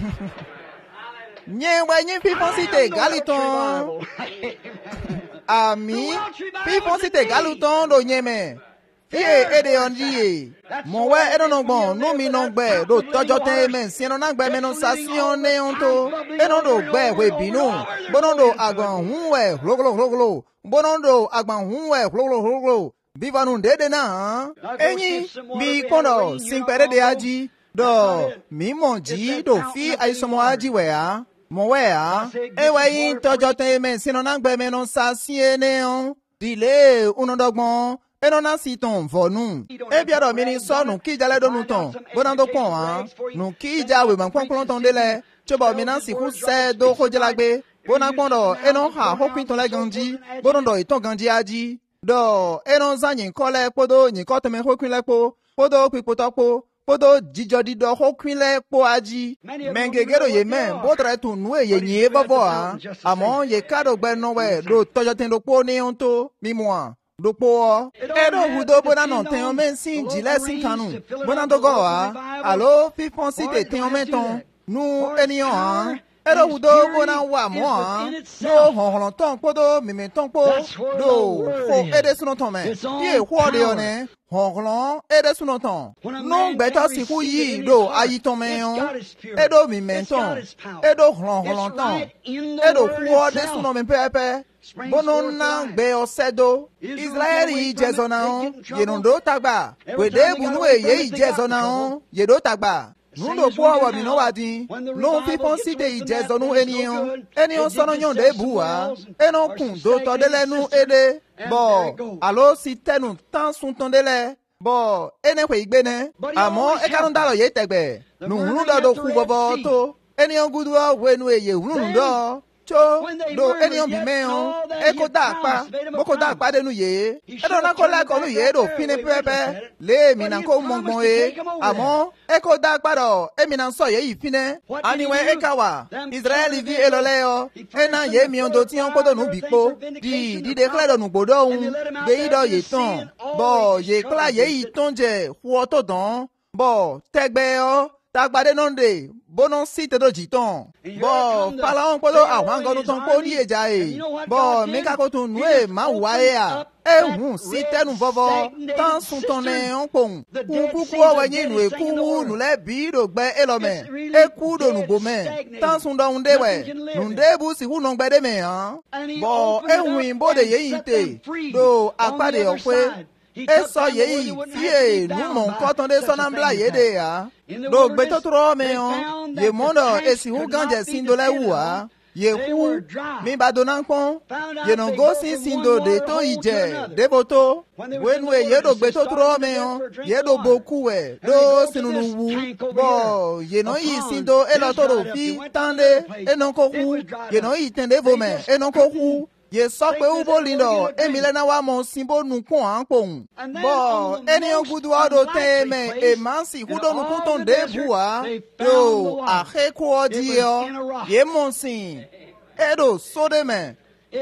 Nye wenye fifon site galiton. Ami fifon site galiton do nyeme. Fie ede ondiye. Mon we edo nongbon no mi nongbe do tojo ten men sino nangbe menon sasyon ne onto. Edo do gbe we binu. Bonondo agban hunwe gloglo. Bonondo agban hunwe gloglo. Viva nun dede na. Enyi mi kono simpere de aji. Do mi monji do fi aisomo aji we a. Mowe ewe yin tojo ten men sino nangbe menon sasyen ne on. Dile unondogbon eno na siton vonu. Ebiado mini so nu kijale do nuton. Bonando pon nu kija we man kon ton dele. Chobo minan si ku se do khojelagbe. Bonakondo eno ha hopin ton la ganji. Bonondo iton ganji aji. Do eno zanyin kole podo nyin koteme hokun lepo. Podo pipotopo. podo jijodido ho kwile po aji mengegero ye men botre tu nu ye nyi bobo a amo ye kado gbe no we do tojo tin do po ni onto mi mo do po edo hudo bona no ten o men sin jile sin kanu bona do go a alo fifon si te ten o men ton nu eniyan a edo hudo bona wa mo a no hon ton podo mi men ton po do ho ede suno ton men ye ho de one hon ede suno ton no beta si ku yi do ayi ton men edo mi men ton edo hon ton edo ho de suno men pepe bono na gbe osedo Israeli jezona on yenundo tagba wede bunu eye jezona on yedo tagba nundo po awo mi no wadi no people si de jezonu enion sono nyon de buwa eno kun do to de lenu ede bo alo si tenu tan sun ton de le bo ene kwe igbene amo e kan dalo ye tegbe nu nundo do ku bobo to enion gudu wenu eye nundo cho do eniyan bi meyon eko da pa boko da pa denu ye edo na ko la ko nu ye do fini pepe le mi na ko mongbon e amo eko da pa do emi na so ye yi fine aniwe ekawa Israeli vi eloleo ena ye mi on do ti on ko do nu bi po di declare do nu gbodo un be ido ye ton bo ye kla ye yi ton je wo to don bo tegbe o tagbade nonde bonon site do jiton bo fala on podo àwọn gonu ton ko ni eja e bo mi ka ko tun nu e ma wa e a ehun si tenu vovo tan sun ton ne on pon ku o wa yin nu e ku nu le bi do gbe elome e ku do nu go men tan sun do nde we nde bu si hu no gbe de me han bo ehun bo de ye yin te do apade o pe eso ye fie nu mon koton de sonambla ye de ya do gbeto tro me on ye mondo esi hu ganje sindo le wa ye hu mi badona kon ye no go sindo de to ije de boto wenu ye do gbeto tro me on ye do boku e do sinunu wu bo ye no yi sindo e lo to do fi tande e no ko hu ye no yi tende vo me e no ko hu ye so pe ubo lindo emile na wa mo simbo nu kon an pon bo eni ogudu odo teme e mansi hudo nu kon ton de bua do a he ko dio ye monsin edo so de me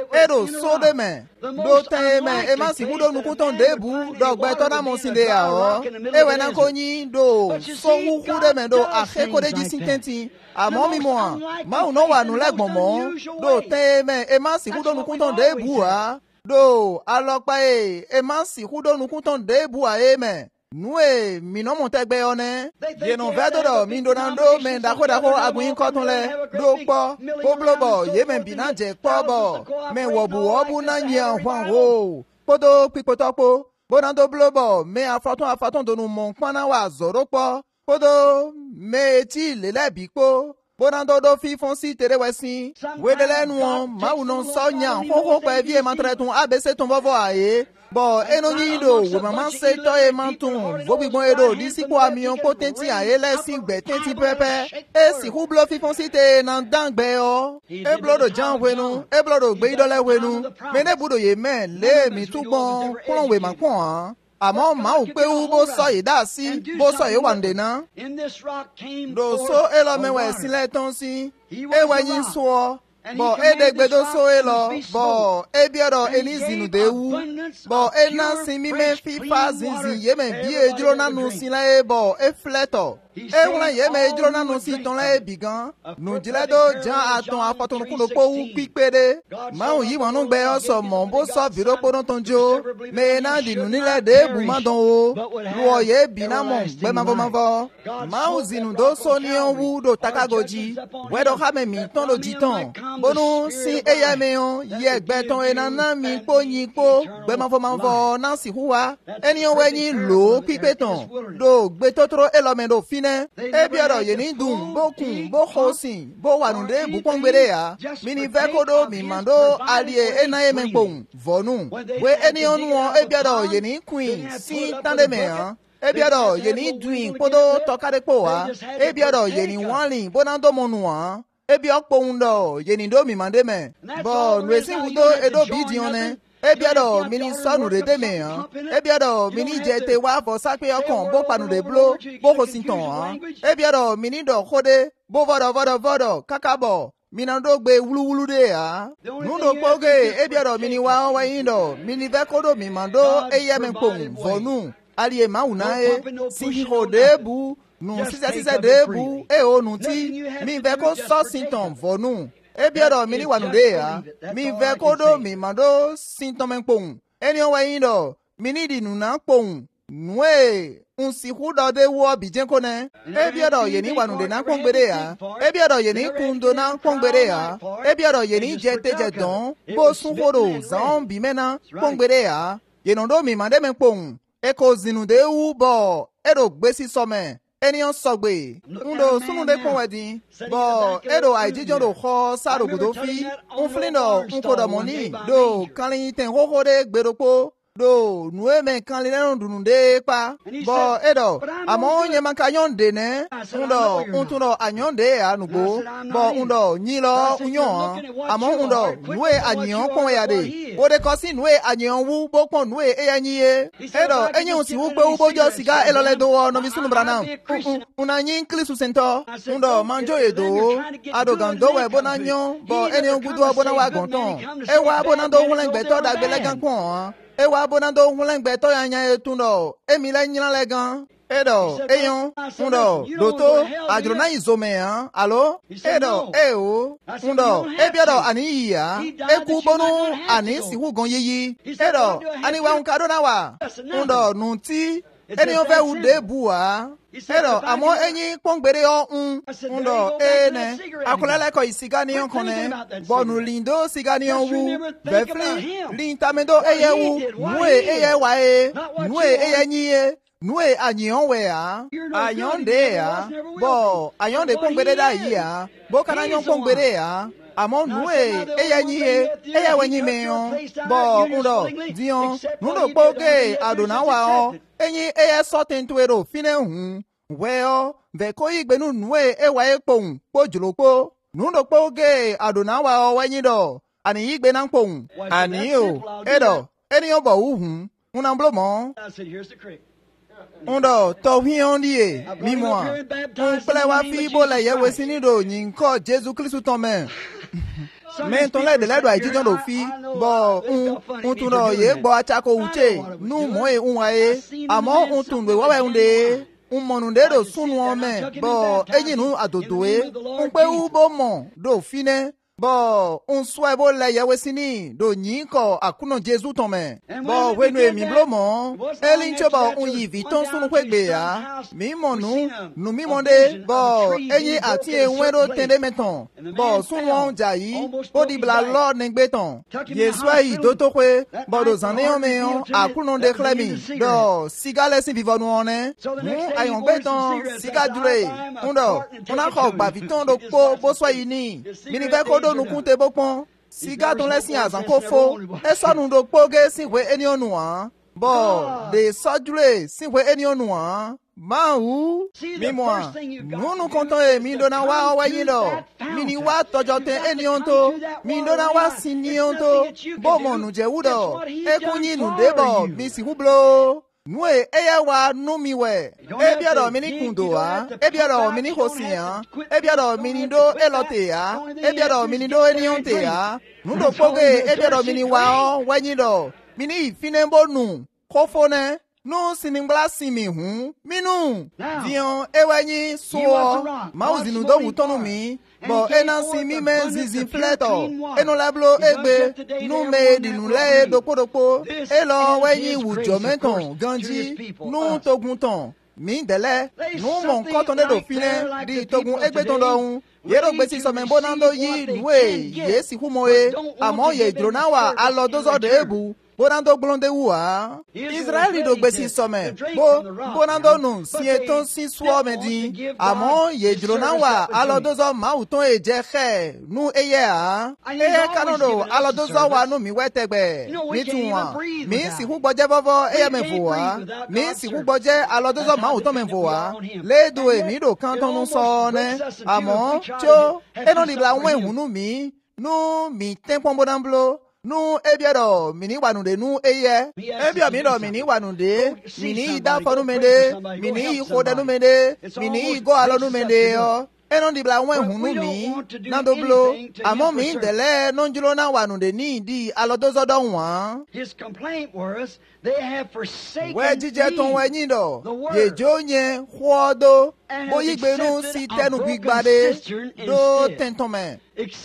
do teme e mansi hudo nu kon ton de bu do gbe to na monsin de ya o e we na ko yin do so hu de me do a he ko de jisintenti àmọ́ mi mọ̀ máa ń wà nù lẹ́gbọ̀n mọ́ do tẹ́ẹ̀mẹ́ ẹ má sì kú dónú kún tán dé bù á do alọ́pàá ẹ má sì kú dónú kún tán dé bù á ẹ mẹ́ nu e mi no mo tegbe one ye no vedo do mi donando me dako agun ko tun le do po poblobo ye me bi na je po bo me wobu na yan hwan ho podo pipotopo bonando blobo me afaton do nu mo pana wa zoro po podo me ti le lebi po bonando do fifon si tere wesin wedele nu on ma u no so yan ho pe vie mantre tun abc tun bobo aye bo enonyi do we mama se to e mantun bo bigbon edo disipo amion potenti aye lesin gbe tenti pepe e si hu blo fifon si te na dangbe o e blodo jan wenu e blodo gbe idole wenu me ne budo ye men le mi tugbon kun we ma kun an àmọ́ màá ò pé bó sọ yìí dá sí bó sọ yìí wà ń dènà. Dòso elọ́mẹwẹ̀ sílẹ̀ tán sí ewé yín sọ bọ̀ edegbedo so elọ bọ̀ ebiọ̀dọ̀ enizinu dewu bọ̀ ena sinmi mẹ́ fífa zinzin yémẹ̀ bí ejúro nánu sílẹ̀ bọ̀ efilẹ̀tọ̀ ewúrẹ́ yémẹ̀ ejúro nánu sí tọ́lẹ̀ ebì gan nùjílẹ̀dọ̀ jan àtọ̀ afọ̀tọ̀nukúlòpọ̀wù pípéré máa yí wọn gbẹ ọsọ mọ̀ bó sọ fìdókòdó tó ń jó mẹ́ẹ̀ẹ́nà dìnnú nílẹ̀ débù má dán o lùwọ̀ yé bìnnàmọ̀ gbẹ́mọ́fọ́mọ́fọ́ máa zinu dó so ní ọ̀wú dò takagoji wẹ́dọ̀ hámẹ́mì tán ló jí tán bonu si eya meyon ye gbeton enana mi po yin po gbemafomafo na si huwa eniyan weyin lo pipeton do gbetotoro elomendo fine ebioro ye ni dun bokun bo khosin bo wanunde bukongbere ya mini vekodo mi mando alie enaye menpon vonu we eniyan nu ebioro ye ni queen si tande me han ebioro ye ni duin podo tokade po wa ebioro ye ni wanlin bonando monu han ebi okpo undo yenindo mi mandeme bo nwesi wudo edo bidi one Ebiado mini sonu de deme hein. Ebiado mini jete wa for sakpe okon bo panu de blo bo hosinton hein. Ebiado mini do khode bo vodo kakabo. Minando gbe wulu de ya. Nundo poge ebiado mini wa indo. Mini vekodo mi mando eyeme pong vonu. Aliye mauna singi ho debu. Nu sisa debu o nu ti. Mi veko so sinton vonu. Ebiado mini wanude ya. Mi vekodo mi mando sinton men pong. Enyo wa indo. Mini di nuna pong. Nwe. Unsi huda de wo bijen kone. Ebiado yeni wanude na kongbere ya. Ebiado yeni kundo na kongbere ya. Ebiado yeni jete jeton. Bo sun horo zan bimena kongbere ya. Yenondo mi mande men pong. Eko zinu de u bo. Edo gbesi some. Enion sogbe. Undo sunu de konwedi. Bo edo aijijon do ho saro gudofi. Unflindo unkoda moni. Do kalin ten ho de gberopo. Do nue men kan le dununde pa bo edo amo nye man kanyon de ne undo untuno anyon de anugo bo undo nyilo unyon amo undo nue anyon kon ya de o de kosi nue anyon wu bo kon nue e anyiye edo enyon si wu pe wu bojo siga elole do no bisunu branam una nyin klisu sento undo manjo edo ado gando we bonanyon bo enyon gudu bona wa gonton e wa bonando wulen gbe to da gbele gan kon Ewa bonando hulengbe to yanya etundo emile nyina legan edo eyon undo doto adrona izome han allo edo undo ebiado ani ya eku bonu ani si hugon yeyi edo ani wa unkado na wa undo nunti eni o fe ude buwa edo amo enyi kongbere o undo ene akulele ko isiga ni onkone bonu lindo siga ni onwu befli lintamendo eyewu nue eye wae nue eye nyiye nue anyon we a ayon de a bo ayon de kongbere da yi a bo kana nyon kongbere a amo nue eye nyiye eye we nyimeyon bo undo dion nundo poke adona wa o enyi eye soten tuero fine hun weo veko igbenu nue ewa ekpon pojulokpo nundo poge adona wa owenyido ani igbe na nkpon ani o edo eni obo uhun una mblomo undo tohion die mimoa unple wa fi bole ye wesinido nyinko Jesu Kristu tome men ton le de ledo ajijon do fi bo untuno ye gbo achako uche nu mo e unwae amo untunwe wawe unde Monundero sunu ome bo enyinu adodoe unpe ubo mo do fine bo unswebo le yewesini do nyinko akuno Jesu tome bo wenu emi blomo elinchoba unyi viton sunu kwegbe ya mimonu nu mimonde bo enyi ati enwero tende meton bo sunu jayi odibla lord nengbeton Yesu ayi dotokwe bo do zaneon meon akuno de klemi do sigale si vivonu one ayon beton sigadure undo una ko gba viton do po bo swayini minive kodo nu kunte bopon siga don lesin azan ko fo e sonu do poge sinwe eni onu an bo de sojure sinwe eni onu an Mahu mimoa nunu konton e mi dona wa owayido mini wa tojote eni onto mi dona wa sini onto bo monu je wudo ekunyi nu debo mi si hublo Nue eye wa numiwe ebiado mini kundo wa ebiado mini hosian ebiado mini do elote ya ebiado mini do enionte ya nundo poge ebiado mini wa o wanyido mini finembo nu kofone nu siningla simi hu minu dion ewanyi so mauzinu do wutonu mi bo enansi mi men zizi fleto eno lablo egbe nu me dinu le dopodopo elo weyi wujo meton ganji nu togun ton mi dele nu mon koton de do fine di togun egbe ton lohun yero gbe si so men bonando yi nuwe ye si humoe amo ye dronawa alo dozo de ebu bonando blonde wa Israeli do gbesi some bonando nu si eton si so medi amo ye drona wa alodozo mauton eje khe nu eye a eye kanodo alodozo wa nu mi wetegbe mi tunwa mi si hu gboje vovo eye mefo wa mi si hu gboje alodozo mauton mefo wa le do emi do kan ton nu so ne amo cho eno ni la won ehunu mi nu mi tempon bonamblo nu ebiedo mini wanude nu eye ebio mi do mini wanude mini da fonu mede mini khode nu mede mini go alo nu mede yo eno di bla wen hunu mi na doblo amo mi dele no njulo na wanude ni di alo dozo do wan.
His complaint was they have forsaken
we jije ton we yin do ye jo yen khodo bo yigbe nu si tenu gbigbade do tentome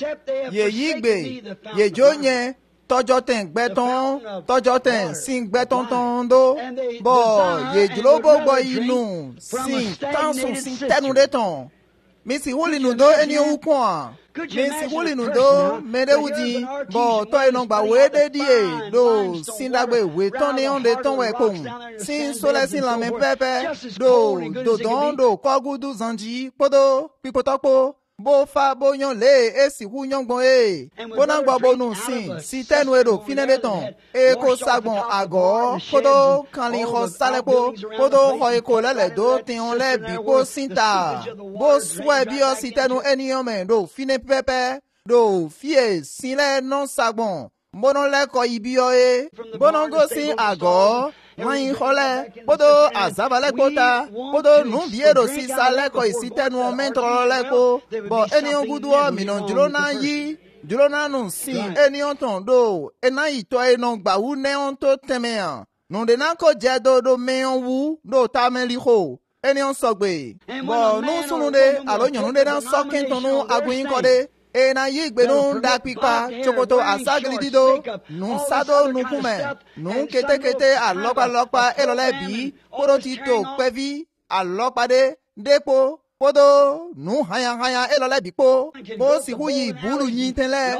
ye yigbe ye jo yen tọjọ tẹ gbẹtọn tọjọ tẹ sin gbẹtọn tán do bọ yejuro gbogbo inú sin tansun sin tẹnu de tán mi si wuli nu do eni owu pọn a mi si wuli nu do mẹdẹwudi bọ tọ iná gba wo ede die do sin dagbe we tán ni ọ̀n de tán wẹ̀ kóhun sin sọlẹ sin lamẹ pẹpẹ do dodon do kọgudu zanji kpodo pipotọkpo. Bo fa bo yon le e si hu yon gbon e bo na gbo bo nu sin si tenu ero finere ton e ko sagbon ago kodo kanlin ho sale po kodo ho e ko lele do tin on le bi ko sinta bo swe bi o si tenu eniyan men do fine pepe do fie sin le non sagbon bo non le ko ibi o e bo non go sin ago Main khole bodo azabale kota bodo nu biero si sale ko isitenu o mentro leko bo enion gudu o minon jurona yi jurona nu si enion ton do ena ito enon gba wu ne on to temean non de na ko je do meon wu do tameli ho enion sogbe bo nu sununde alo nyonunde na sokin tonu agun kode ena yigbe nu da pipa chokoto asagli dido nu sado nu kume nu kete alopa elolebi poro tito pevi alopade depo podo nu haya elolebi po bo si huyi buru yin tele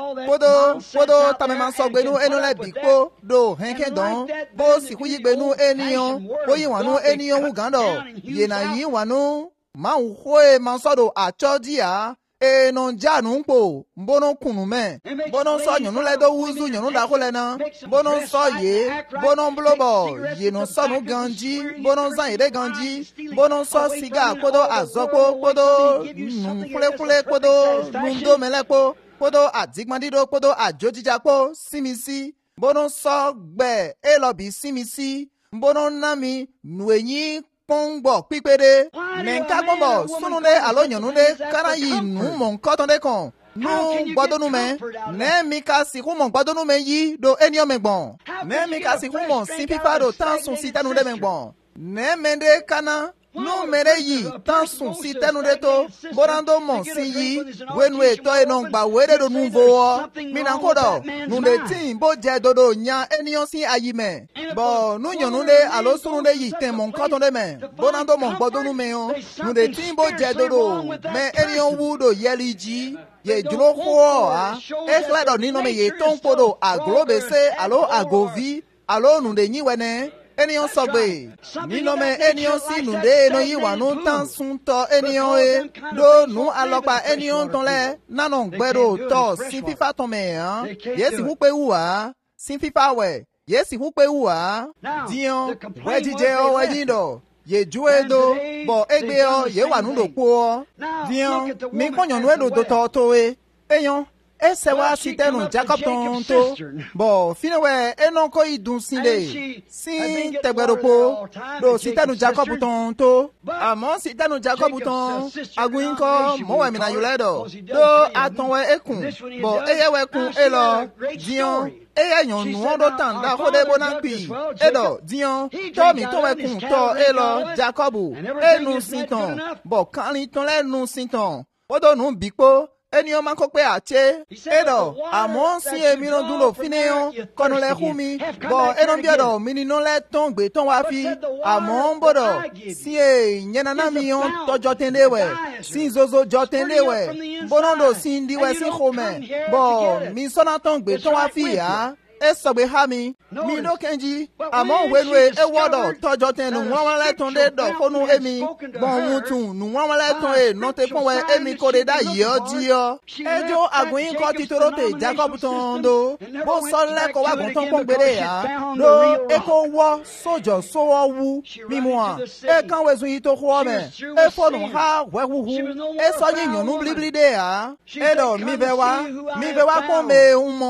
podo tamema sogbe nu elolebi po do henke don bo si huyi gbe nu eniyan oyi wanu eniyan ugando yena yi wanu ma hoe mansodo achodia e non janu po bono kunu me bono so nyonu le do wuzu nyonu da ko le na bono so ye bono blobo ye no so nu ganji bono zan ire ganji bono so siga kodo azoko kodo kule kodo nundo melepo kodo adigmandido kodo ajojija po simisi bono so gbe elobi simisi bono nami nuenyi pongbo pipede nenka gbombo sununde alo nyonunde kana yi nu mon kotonde kon nu gbodonu me ne mi ka si hu mon gbodonu me yi do enio megbon ne mi ka si hu mon simpifa do tansun si tanu de megbon ne mende kana nu mere yi tansun si tanu de to borando mon si yi wenu eto enon gba were do nu vo mi na kodo nu de tin bo je dodo nya enion si ayime bo nu nyonunde alo sununde yi ten mon kotonde me borando mon gbodonu me o nu de tin bo je dodo me enion wudo yeliji ye juro ho a ekledo nino me ye ton podo aglobe se alo agovi alo nu de nyi wene eniyan sọgbe nínú mẹ eniyan sí nùdé eno yìí wà nù tán sún tọ eniyan e ló nù alọpa eniyan tán lẹ nánà gbẹdọ tọ sí fífa tán mẹ hàn yéésì húpé wù wá sí fífa wẹ yéésì húpé wù wá diyan wẹ jíjẹ ọ wẹ yíndọ ye ju edo bọ egbe ọ ye wà nù dòkú ọ diyan mi gbọnyànú edo tó tọ tó e eyan ese wa sitenu Jacob tonto bo finewe enoko idun sinde sin tegberopo do sitenu Jacob tonto àmọ́ sitenu Jacob ton agunko mo we mi na yuledo do atonwe ekun bo eyewe kun elo dion eyan nu ondo tanda kode bonampi edo dion to mi to we kun to elo Jacob enu sinton bo kanrin ton lenu sinton odo nu bipo eni o ma ko pe ache edo àmọ́ si emi no dulo fineyon kono le humi bo eno biodo mi ni no le ton gbe ton wa fi àmọ́ nbodo si e nyena na mi on tojo tendewe si zozo jo tendewe bonondo si ndiwe si home bo mi sona ton gbe ton wa fi ya esogbe ha mi no kenji àmọ́ wenwe ewodo tojo tenu won le ton de do konu emi bon mutun nu won le ton e no te pon we emi ko de da yo dio ejo agun ko titorote Jacob tondo bo so le ko wa gun ton pon gbere ya do e ko wo sojo so wu mimu a e kan we sun yi to ko me e fonu ha wehuhu e so yin nu blibli de ya e do mi be wa ko me unmo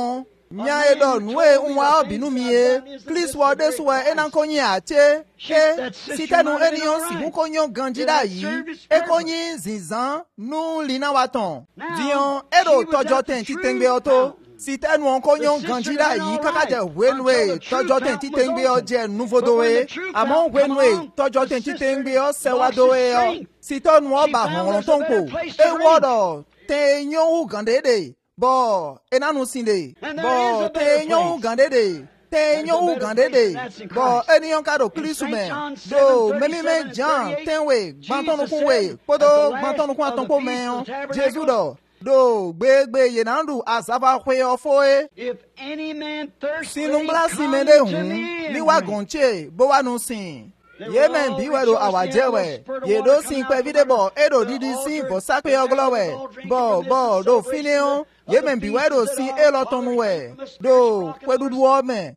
Nya edo nwe unwa obinu miye. Klis wode suwe enankonyi ache. Sitenu enion si hukonyon ganjida yi. Ekonyi zinzan nu lina waton. Dion edo tojoten titengbe oto. Sitenu onkonyon ganjida yi kakaje wenwe tojoten titengbe oje nouveau doe. Amon wenwe tojoten titengbe o sewa doe o. Sitenu oba honlontonko. Ewodo te nyon gandede. Bo enanu sinde. Bo te nyon gandede. Te nyon gandede. Bo eniyon kado klisume. Do memime jan tenwe gbantonu kunwe. Podo gbantonu kun atonko men. Jesu do gbegbe yenandu azava kwe ofoe.
If any man thirst for
Sinumbla
thee,
simende
come to
hun.
me.
Liwa gonche. Bo wanu sin. Yemen biwedo awajewe. Yedo sin kwe videbo. Edo didi sin bo sakwe oglowe. Bo do fineon. Yemen biwedo sin elotonwe. Do kwedudu ome.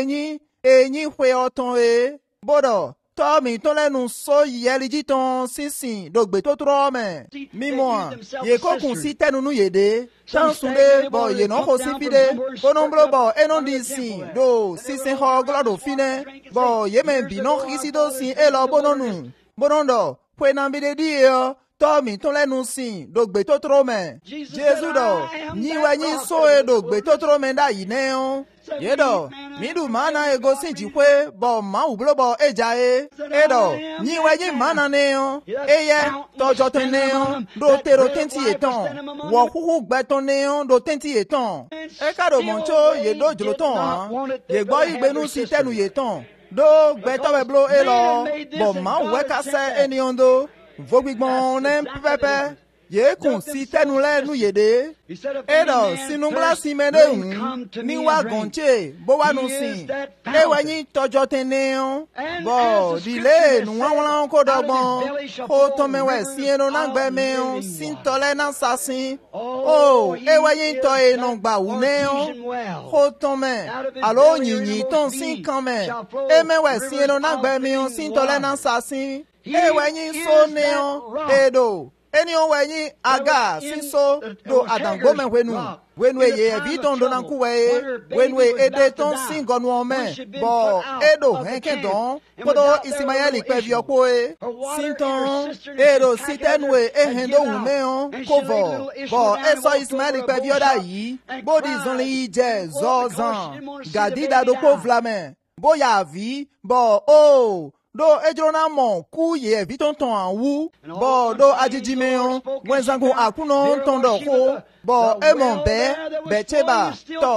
Enyi kwe oton e. Bodo. Tomi tolenu so yeliji ton sinsin dogbe to trome. Mimoa. Ye kokun si tenunu yede. Tansunde bo ye non ko sifide. Konomblo bo enon di sin. Do sisin ho glado fine. Bo yemen binon isido sin elo bononu. Bonondo. Pwenambide diyo. Tomi tolenu sin dogbe to trome. Jesu do. Niwe nyi so e dogbe to trome da yineon. Yedo, midu mana ego sinjikwe, bo ma ublobo ejae. Edo, niwe yi mana neon. Eye, tojoten neon, do tero tenti eton. Wokuku gbeton neon, do tenti eton. Ekado moncho, yedo jloton ha. Yegbo igbenu si tenu yeton. Do gbetowe blo elo, bo ma uweka se eniondo. Vogbigbo nem pepe. Ye kun si tenu le nu yede. Edo sinumbla simene hun. Ni wa gonche. Bo wa nu sin. Ewe nyi tojo teneon. Bo dile nu wanwan ko dogbon. Ho tomewe sieno nangbe meon. Sin tole nan sasin. Oh, ewe nyi to e non gba uneon. Ho tome. Alo nyinyi ton sin kame. Emewe sieno nangbe meon. Sin tole nan sasin. Ewe nyi so neon. Edo. Enion wenyi aga sinso do adangome wenwe ye evidon donankuwe wenwe edeton singon women bo edo henke don podo isimayeli pevi opoe sinton edo sitenwe ehendo wumeon kovo bo eso ismayeli pevi oda yi bodi zonli je zozan gadida do kovlame bo ya vi bo oh do ejrona mon ku ye vitonton an wu bo do ajijimeon wenzangu akuno tondo ko bo emon be cheba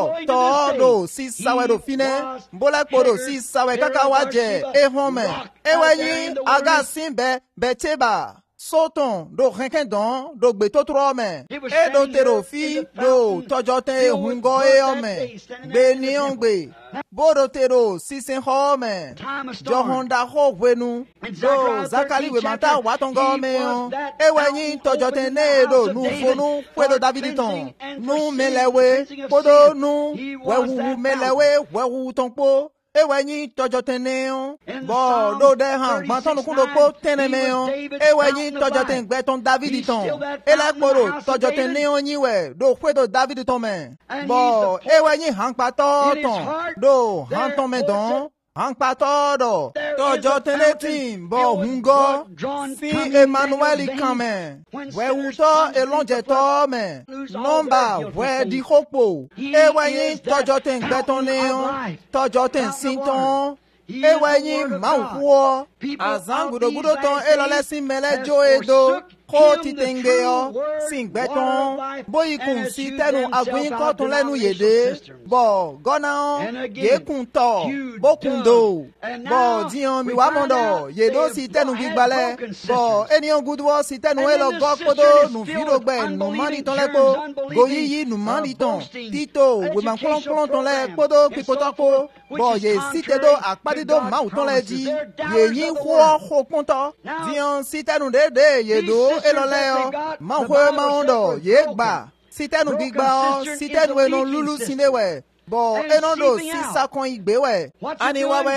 to do si sawe do fine bola kporo si sawe kaka waje ehome ewenyi aga simbe be cheba Soton do renken don do gbe to trome e do terofi do tojoten hungo e ome gbe ni ongbe bodo tero sisen home johonda ho wenu do zakali we mata watongo me e wenyin tojoten ne do nu fonu kwedo daviditon nu melewe bodo nu wewu melewe wewu tonpo ewenyi tojo teneon bo do de han gbanton kun po tenemeon ewenyi tojo ten gbeton daviditon elakporo tojo teneon yiwe do kwedo daviditon men bo ewenyi han pato ton do han ton men don han pato do tojo tenetin bo hungo si Emmanuel kame we uto elonje to men number we di hopo ewenyi tojo ten gbeton neon tojo ten sinton ewenyi mauwo azangudo gudo ton elolesi melejo edo ko titengeo singbeton boyikun si tenu agun ko tun lenu yede bo gona yekun to bokundo bo dion mi wa mondo yedo si tenu gigbale bo enion gudwo si tenu elo gokodo nu virogbe nu mani ton lepo goyiyi nu mani ton tito we man kolon ton le podo pipotopo bo ye si tedo akpadido ma ton le di ye yin ho ponto dion si tenu dede yedo eloleo manhwe maondo yegba sitenu gbigba o sitenu eno lulu sinewe Bo enondo sisa kon igbewe. Ani wawe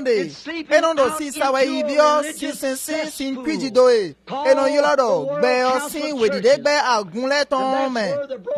enondo sisa we ibio sin kwijidoe. Eno yolodo gbe osin wedide gbe agunle ton me.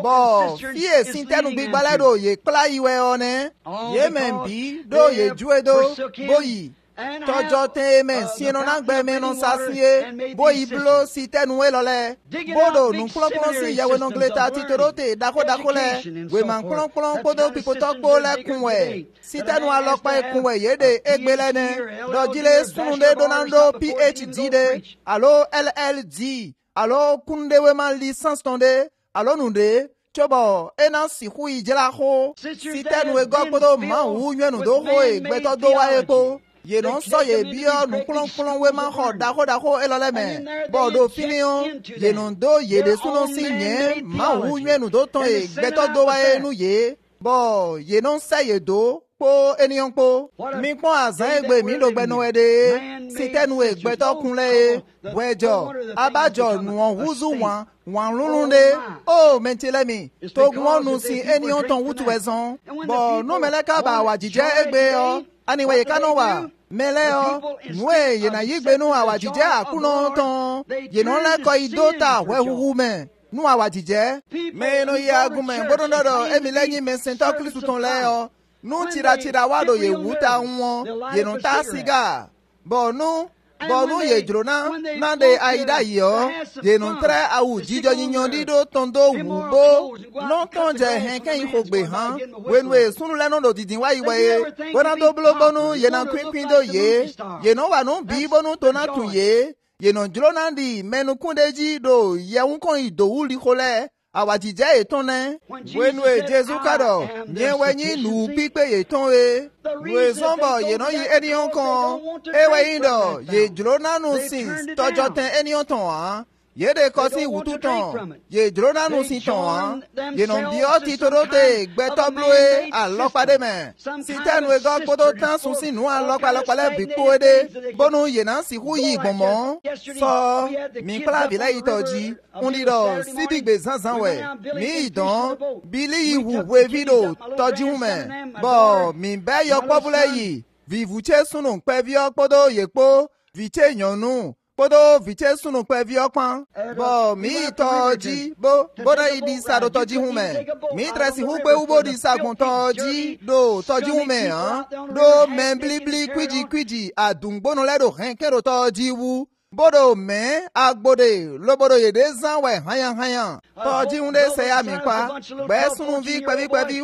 Bo fie sin tenu gbigbale do ye kla iwe one. Ye men bi do ye juedo boyi. Tojo te men sieno na gbe men non sasie boyi blo si tenu elole. Bodo nu klon si yawe non gleta titorote dako le. We man klon podo pipoto ko le kunwe. Si tenu alokpa kunwe yede egbelene. Dojile sunde donando PhD de. Alo LLD. Alo kunde we man licence tonde. Alo nunde. Chobo ena si hui jela ho. Si tenu e gokodo ma hu nyenu do ho e gbeto do wa epo. Ye non so ye bio nu klon we man ho dako elole me. Bodo finion. Ye non do ye de sunon sinye ma hu nyenu do ton e gbeto do wa e nu ye. Bo ye non se ye do. Po eniyan po mi pon azan egbe mi do gbenu ede si tenu egbe to kunle wejo abajo nu on wuzu wan lulunde o mentele mi to gun nu si eniyan ton wutu wezon bo no meleka ba wajije egbe o aniwe ye kanu wa mele o nwe ye na yigbe nu awajije akuno ton ye no le ko idota we huhu me nu awajije me no ye agumen bodondo emi leyin me sento kristu ton le o nu tira wado ye wuta won ye no ta siga bonu ye drona na de aida yo ye no tre awu jijo yinyan dido tondo wubo no tonje hen kan ifo gbe han wenu e sunu lenu do didin wa iwe wona do blo bonu ye na kwin do ye no wa no bi bonu to na tun ye no drona ndi menu kundeji do ye won kon idowu li khole awajije eton ne wenu e Jesu kado nyewe nyi nu pipe eton e we zombo ye no yi enion kon ewe indo ye drona nu sin tojo ten enion ton a ye de kosi wututon ye drona nu sin ton a ye no bio titorote gbeto bloe alopade me sitenu e go podo tan sun sin nu alopa le bipo ede bonu ye na si hu yi gbonmo so mi kla bi la itoji undido sibigbe zanzan we mi idon bili iwu we video toji hume bo mi be yo popule yi vivuche sunu pe vi opodo yepo viche nyonu podo viche sunu pe vi opan bo mi toji boda idi sado toji hume mi dresi hu pe ubo di sagun toji do toji hume han do men bli kwiji adungbono ledo henkero toji wu bodo me agbode lobodo yede zanwe hayan toji hunde se ya mi pa gbe sunu vi pevi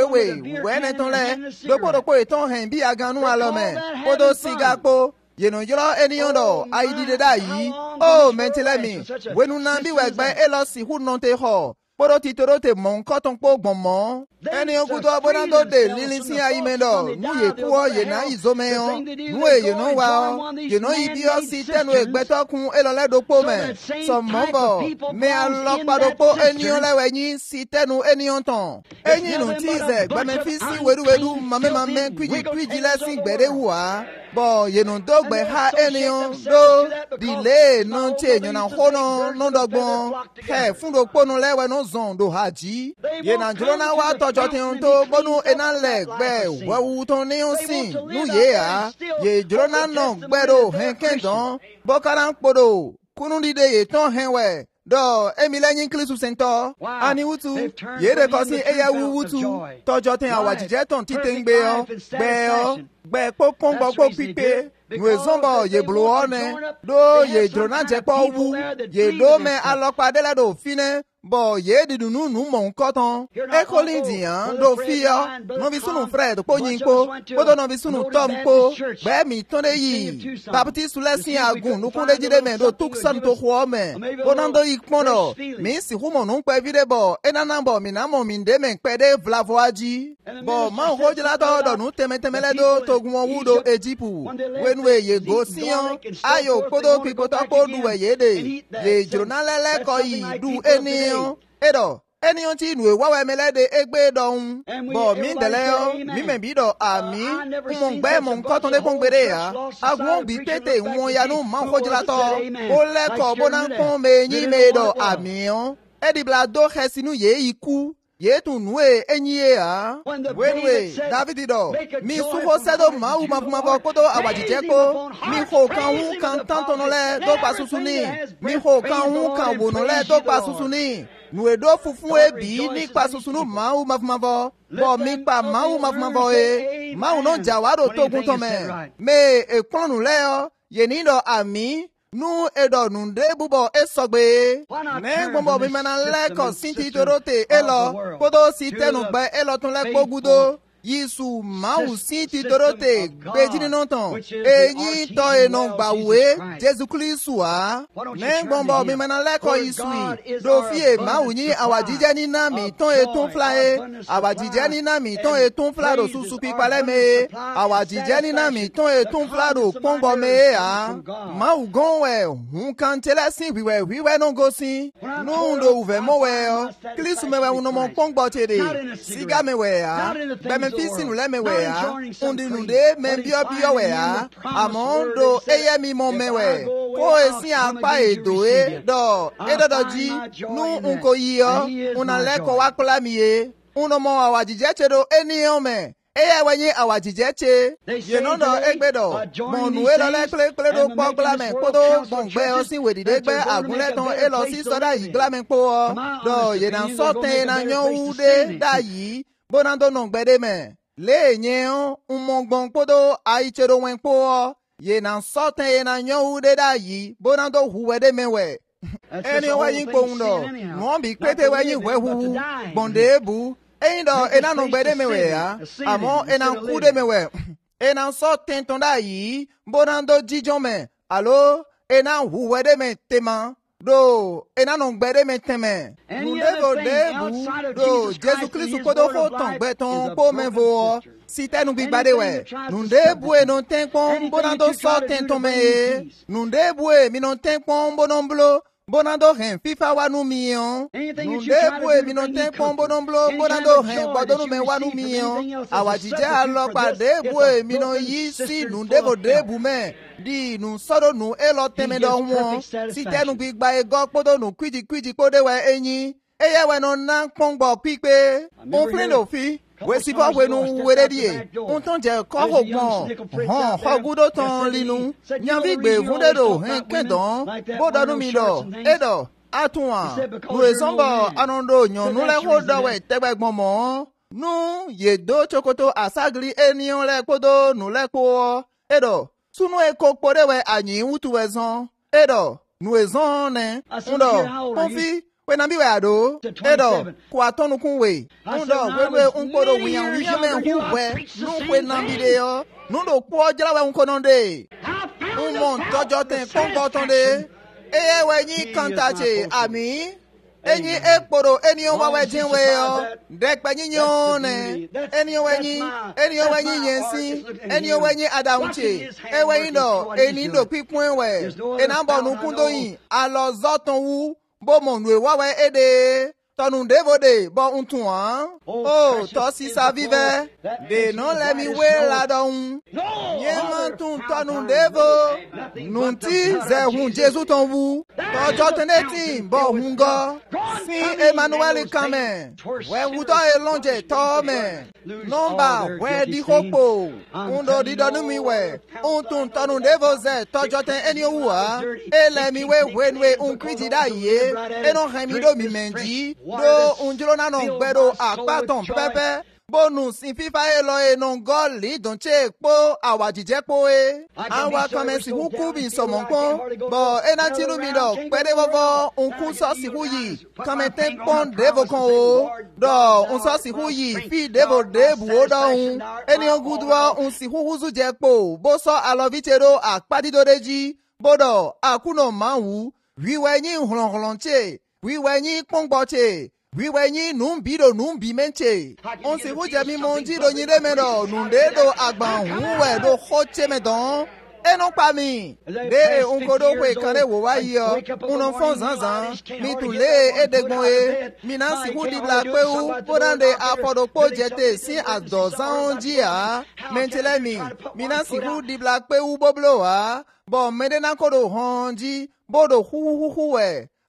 we ne ton le lobodo po eton hen bi aganu alome bodo sigapo ye no yoro eniyan do aidi de da yi o mentele mi wenu na bi we gbe elosi hu non te ho bodo titoro te mon koton po gbonmo eni ogudo abonando de lilisi ayimendo nu ye kuo ye na izomeyon nu ye no wa ye no ibio si tenu egbeto kun elole do po me so mombo me alopa do po eniyan lewe yin si tenu eniyan ton eyin nu tize gbeme fi si wedu mame kwiji lesin gbere wa bo ye no dogbe ha eniyan do dile no che yan na hono no dogbon he fun do ponu lewe no zon do haji ye na juro na wa tojo tin to bonu enale gbe wewu ton ni osin nu ye a ye juro na no gbero hen kendon bo karan podo kunu dide ye ton hen we do emileyin klisu sento ani wutu ye de ko si eya wutu tojo tin awajije ton titengbe o gbe pokon gbogbo pipe we zombo ye blo one do ye drona je po wu ye do me alopa de la do fine bo ye didunu nu mo nkoton e kolindian do fio no bi sunu fred po yinko bodo no bi sunu tom ko gbe mi ton de yi baptiste lesin agun nu kun de jide me do tuksan to ho me bonando ikpono mi si humo nu pe vide bo enana bo mi na mo mi de me pe de vlavoaji bo ma hojila do nu temetemele do togun wudo ejipu wenwe ye go siyan ayo podo pipoto podu we yede ye journalele ko yi du eniyan edo eniyan ti nu ewa melede egbe dohun bo mi dele o mi me bi do ami mo gbe mo nkan ton de pongbere ya agun bi tete won ya nu ma hojila to o le ko bona kon me yin me do ami o edi bla do hesinu ye iku yetu nue enyi a wenwe David do mi suho sedo mau mafuma kodo awajijeko mi ho kan hu kan tanto no le do pa susuni mi ho kan hu kan wo no le do pa susuni nue do fufu ebi ni pa susunu mau mafuma bo mi pa mau mafuma e mau no jawaro togun to me e klonu le o yeni do ami nu edo nunde bubo esogbe ne gbombo mi mana leko sinti torote elo kodo si tenu gbe elo tun le pogudo yisu mau sinti torote gbejini nonton eyin to eno gbawe Jesu Kristu a ne gbombo mi mana leko yisu do fie mau yin awajije ni na mi ton etun flae awajije ni na mi ton etun flaro susu pipale me awajije ni na mi ton etun flaro pongbo me a mau gonwe hun kan telesin wiwe no gosin no ndo uve mo we o Kristu me we uno mo pongbo tere siga me we a be fisi nu le me we a undi nunde me bio we a amondo eye mi mo me we ko esi apa edo edo ji nu unko yi o una leko wa kula mi e uno mo awajije chedo eniyan me eye wenye awajije che ye no do egbedo mo nu e lo le kle do pogla me kodo gbongbe o si wedide gbe agunle ton e lo si soda igla me po o do ye na so ten na yan ude da yi bonando no gbede me le yen umongbon kodo ai chero wen po o ye na so ten na yan ude da yi bonando huwede me we eni o yin po ndo mo bi kwete we yin we hu bonde bu Eindo ena no gbede mewe ya amo ena kude mewe ena so tenton da yi bonando jijon me alo ena huwede me tema do ena no gbede me teme nunde go debu do Jesu Kristu kodo ho ton gbeton po me vo si tenu bi gbade we nunde bu e no tenkon bonando so tenton me nunde bu e mi no tenkon bonomblo bonando hen fifa wanu mion nunde bue mi no tempo bonomblo bonando hen bodonu me wanu mion awajije alo pade bue mi no yisi nunde bo debu me di nu soro nu elo teme do won si tenu gbigba ego podo nu kwiji pode we eyin eye we no na pongbo pipe on pleno fi we si po we nu were die on ton je ko hogbon hogudo ton linu nyan vi gbe funde do hen kedon bodonu mi do edo atunwa we sombo anondo nyon nu le ho do we tegbegbon mo nu ye do chokoto asagri enion le podo nu le ko edo sunu e ko pode we anyin wutu we zon edo nu e zon ne ndo konfi we na bi we ado edo kwa tonu kunwe ndo we unkodo wiyan wijame huwe nu we na bi de yo nundo po jara we unkononde mon tojo ten kongo tonde eye we yin kantache ami enyi ekporo eniyan wa we jinwe yo dekpe yinyon ne eniyan we yin yensi eniyan we yin adawunche ewe yin do eni do pipun we enambo nu kundo yin alo zoton wu bo mo nu wa we ede tonu devode bo untun an o to si sa vive de non let me we la don yen tun tonu devo nunti ze hun Jesu ton wu to joteneti bo hungo si Emmanuel kame we wu to elonje to me number we di hopo undo di donu mi we untun tonu devo ze to joten eni owu a ele mi we un kwiji da ye e no han mi do mi menji do unjiro na no gbero apaton pepe bonus in fifa elo e no goli don che po awajije po e awa kame si huku bi somonko bo ena tiru mi do pede vovo unku so si huyi kame ten pon devo kon o do un so si huyi fi devo debu o do un eni ogudwa un si huhuzu je po bo so alovichero apadidoreji bodo akuno manwu wiwe yin hulonche wiwe yin pongboche wiwe yin numbi menche on se hoja mi monji do yin remero nunde do agban huwe do hoche medon eno pa mi de unkodo we kare wo wa yi o uno fon zanzan mi tule edegbon e mi na si hu di bla pe u podande apodo po jete si adozan ji a mentele mi na si hu di bla pe u boblo a bo mede na kodo honji bodo hu we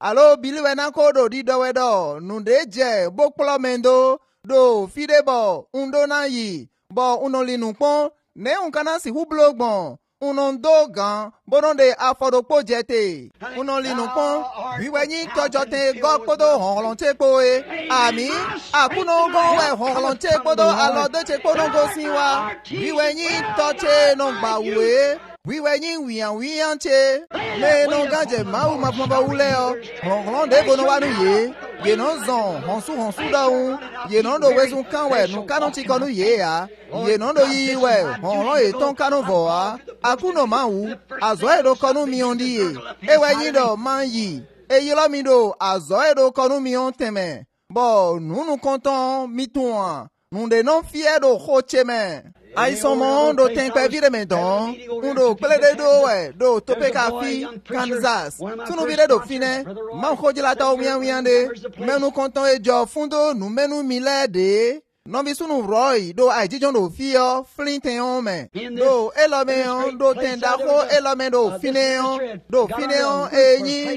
alo biliwe na ko do di do we do nu de je bo kplo mendo do fide bo undo na yi bo uno linu pon ne un kana si hublogbon uno ndo gan bono de afodo po jete uno linu pon wiwe yin tojo te go podo honlon te po e ami akuno go we honlon te podo alo de te podo go sinwa wiwe yin toche no gba we wiwe yin wian che me no ganje mau ma pon ba ule o honlon de bono wa nu ye no zon honsu da un ye no do wezu kan we nu kanon ti konu ye ya ye no do yi we honlon e ton kanon vo a akuno mau azo edo konu mi ondi ye ewe yin do man yi eyi lo mi do azo edo konu mi on teme bo nu konton mi ton nu de non fier do khoche me ai somo do tempe vire me don undo pele de do we do tope kafi Kansas tunu vire do fine ma khoji la ta wian de menu konton ejo fundo nu menu milede non bi sunu roy do ai jijon do fio flinten on me do elome on do tenda ko elome do fine on eyin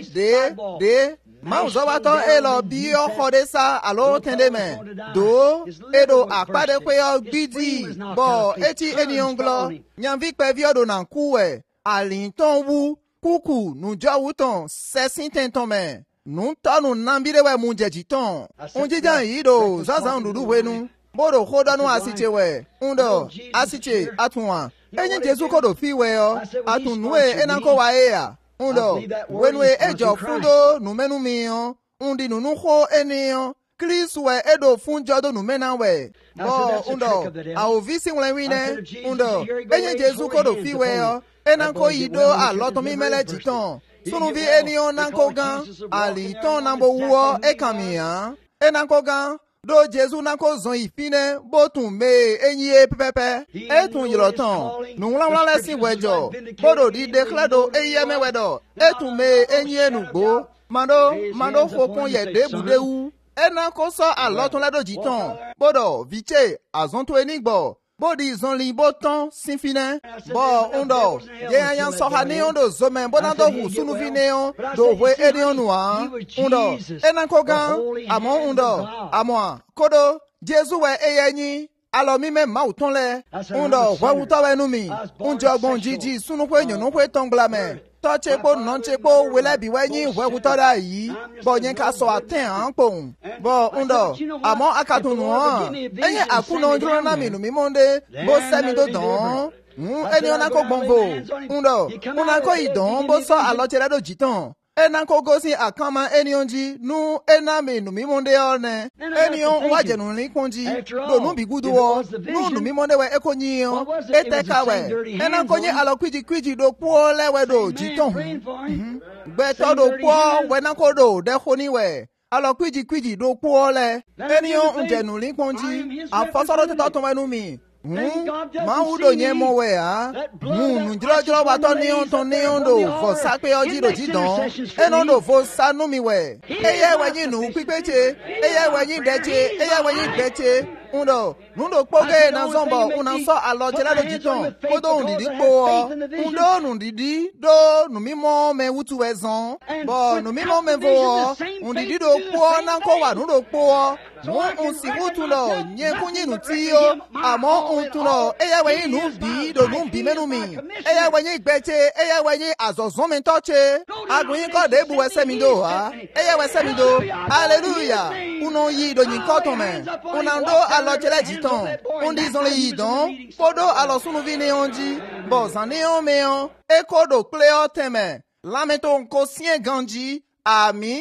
de ma zo wa ton elo bi o khode sa alo tende me do edo apade pe o gbidi bo eti enion glo nyan vi pe vi odo na ku e alin ton wu kuku nu jo wu ton sesin ten ton me nu to nu nambire we mu jeji ton unjijan yi do zazan dudu wenu bodo khodanu asiche we undo asiche atunwa enyin Jesu ko do fi we o atunu e enanko wa e ya undo wenwe ejo fundo nu menu mion undi nu kho enion Chris we edo funjo do nu mena we bo undo a ovisi wine undo enyin Jesu ko do fi we o enanko yido aloto mi mele jiton sunu vi enion nanko gan ali ton nambo wo e kamian enanko gan do Jesu nanko zon ifine botun me enyi pepepe etun yilotan nu wala lesin wejo bodo di declare do eye me wedo etun me enyi enugbo mando fopon ye debudewu enanko so alotun ledo jiton bodo viche azonto enigbo bodi zonli boton sinfine bo undo ye ayan so hani undo zomen bonando hu sunu vineon do we edion wa undo enanko gan amo undo amo kodo Jesu we eyenyi alo mi me ma uton le undo wa uto we nu mi unjo gbon jiji sunu pe yun nu pe tongla me to chepo non chepo we le bi we yin we uto da yi bo yin ka so aten an pohun bo undo amo akatunu an eye akuno juro na mi nu mi monde bo se mi do don eni ona ko gbonvo undo una ko idon bo so alotere do jitan enanko gosi akama enionji nu ename nu mimonde one enion wajenu ni konji do nu bigudu wo nu mimonde we ekonyion etekawe enanko nyi alokwiji do po lewe do jiton gbeto do po we nanko do de khoni we alokwiji do po le enion njenu ni konji afosoro te to wenu mi ma udo nye mo we a nu jiro wa to ni on do fo sa pe oji do jidon eno do fo sanu mi we eye we yin nu pipeche eye we yin deche eye we yin deche undo poge na zombo una so aloje la do jidon odo ndidi po undo nu ndidi do nu mimo me wutu wezon bo nu mimo me vo ndidi do po na ko wa nu do po un si wutu lo nye kunyi nu ti o amo untuno eye we yin nu bi do nu bi menu mi eye we yin gbeche eye we yin azozon mi toche agun yin ko de bu we se mi do ha eye we se mi do hallelujah uno yi do yin ko to me unando alochele jiton undi zon le yidon podo alosunu vi ne onji bo zan ne on me on eko do cleo teme lamento nko sien ganji ami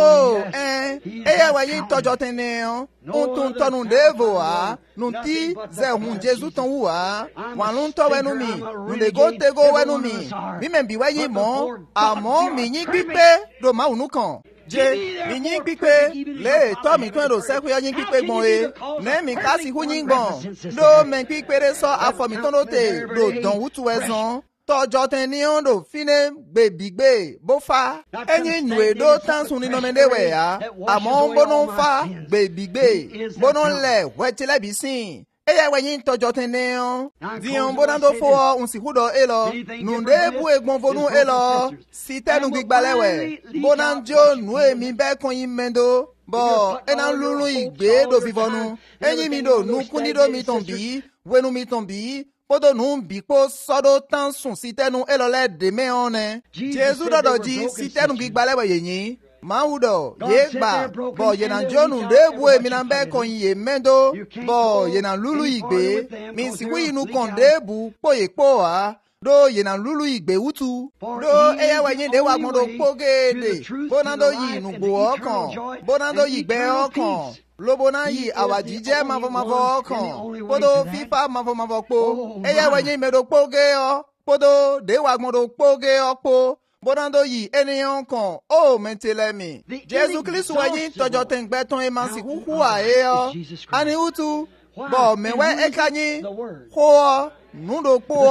eye we yin tojo tene on untun tonu devo a nunti ze hun Jesu ton wa wanun to wenu mi nle go tego wenu mi membi we yin mo amo mi yin pipe do ma unu kan je mi yin pipe le to mi tun do se ku yin pipe gbon e ne mi ka si hu yin gbon do men pipe re so afo mi ton te do don wutu wezon tojo ten ni on do fine gbebigbe bo fa enyin nu edo tan sun ni no mende we ya amo bono fa gbebigbe bono le wetele bi sin eya wenyi tojo teneo dion bonando fo unsikudo elo nunde bu egbon fonu elo sitenu gbigbalewe bonanjo nu emi be koyin mendo bo ena lulu igbe do fifonu enyi mi do nu kunido mi tombi wenu mi tombi podo nu bipo sodo tan sun sitenu elo le de me one Jesu dodo ji sitenu gbigbalewe yenyi Maudo, yegba, bo yenan jonu debwe minambe konye mendo, bo yenan lulu igbe, min siwi nu kondebu poye poa, do yenan lulu igbe utu, do eya wenye de wamondo pogede, bonando yi nu bo okon, bonando yi gbe okon, lobona yi awajije mavo okon, podo fifa mavo po, eya wenye medo poge o, podo de wamondo poge okpo, bonando yi eniyan kan o mentelemi Jesu Kristu wayin tojo tengbe ton emansi huhua eo ani utu bo mewe ekanyi ho nundo po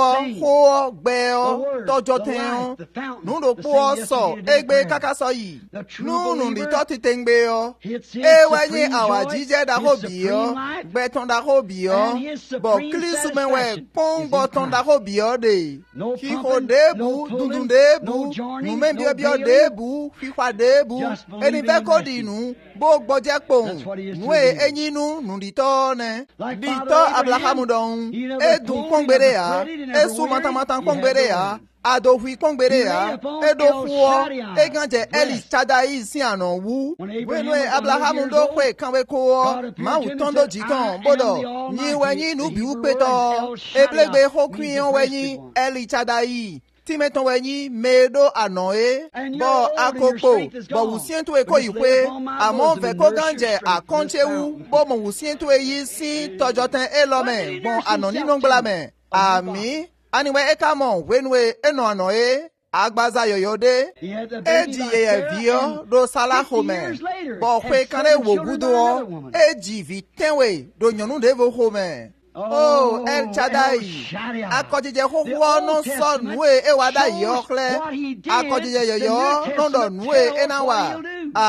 ho gbe o tojo ten nundo po so egbe kakaso yi nunu ndi to titengbe o e wayin awajije da hobi o gbe ton da hobi o bo Kristu mewe pon bo ton da hobi o de ki ho debu dundun debu nu membio bio debu fifa debu eni be ko dinu bo gboje pohun nu enyinu nu di to ne di to Abraham don e dun kongbere ya e su mata kongbere ya ado hui kongbere ya e do huo e ganje eli chadai si anowu wenu Abraham do kwe kanwe ko ma utondo jikan bodo ni wenyi nu bi upeto e blegbe hokwion wenyi eli chadai timeton wenyi medo anoe bo akoko bo wusientu eko ikwe amon ve ko ganje akonchewu bo mo wusientu eyi si tojoten elome bon anoni nonglame ami aniwe ekamo wenwe eno anoe agbaza yoyode eji yevio do sala home bo kwe kane wogudo eji vitenwe do nyonu devo home Oh, El Chadai. Akojije huwa no so nwe ewada yokle. Akojije yo no do nwe enawa.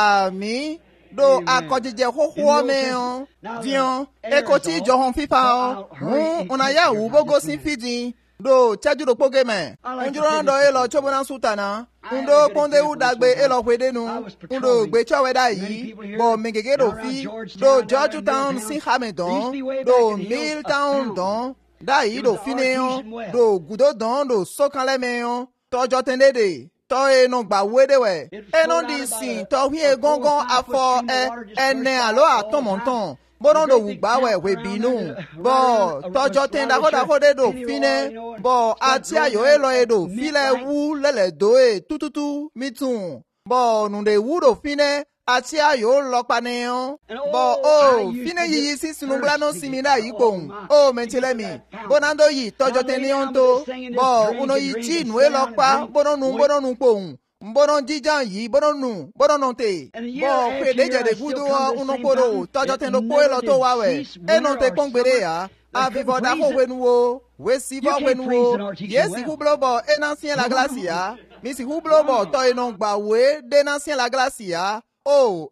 Ami do akojije huwa meo. Dion ekoti johon fipa o. Unaya ubogo sin fidi. Do chajuro pogeme. Unjuro ndo elo chobona sutana. Undo ponde udagbe elo kwedenu. Undo gbe chaweda yi. Bo mengege do fi. Do George Town si Hamilton. Do Milltown don. Da yi do fineon. Do gudo don do sokanle meon. Tojo tendede. To e no gba wedewe. E no di sin. To hie gongon afo ene alo atomonton. Bonondo wugbawe we binu bo tojo tenda hoda hode do fine bo ati ayo elo edo file wu lele doe tututu mitun bo nunde wu do fine ati ayo lopaneon bo o fine yiyi si sinubla no simina yipon o mentelemi bonando yi tojo tenion to bo uno yi chi nu elopa bononu pohun mbonon jijan yi bonon te bo kwe deje de gudu uno poro tojo ten lo po elo to wawe enon te kongbere ya avivo da ho wenuwo we sivo wenuwo yesi hublobo enancien la glacia misi hublobo to enon gba we denancien la glacia oh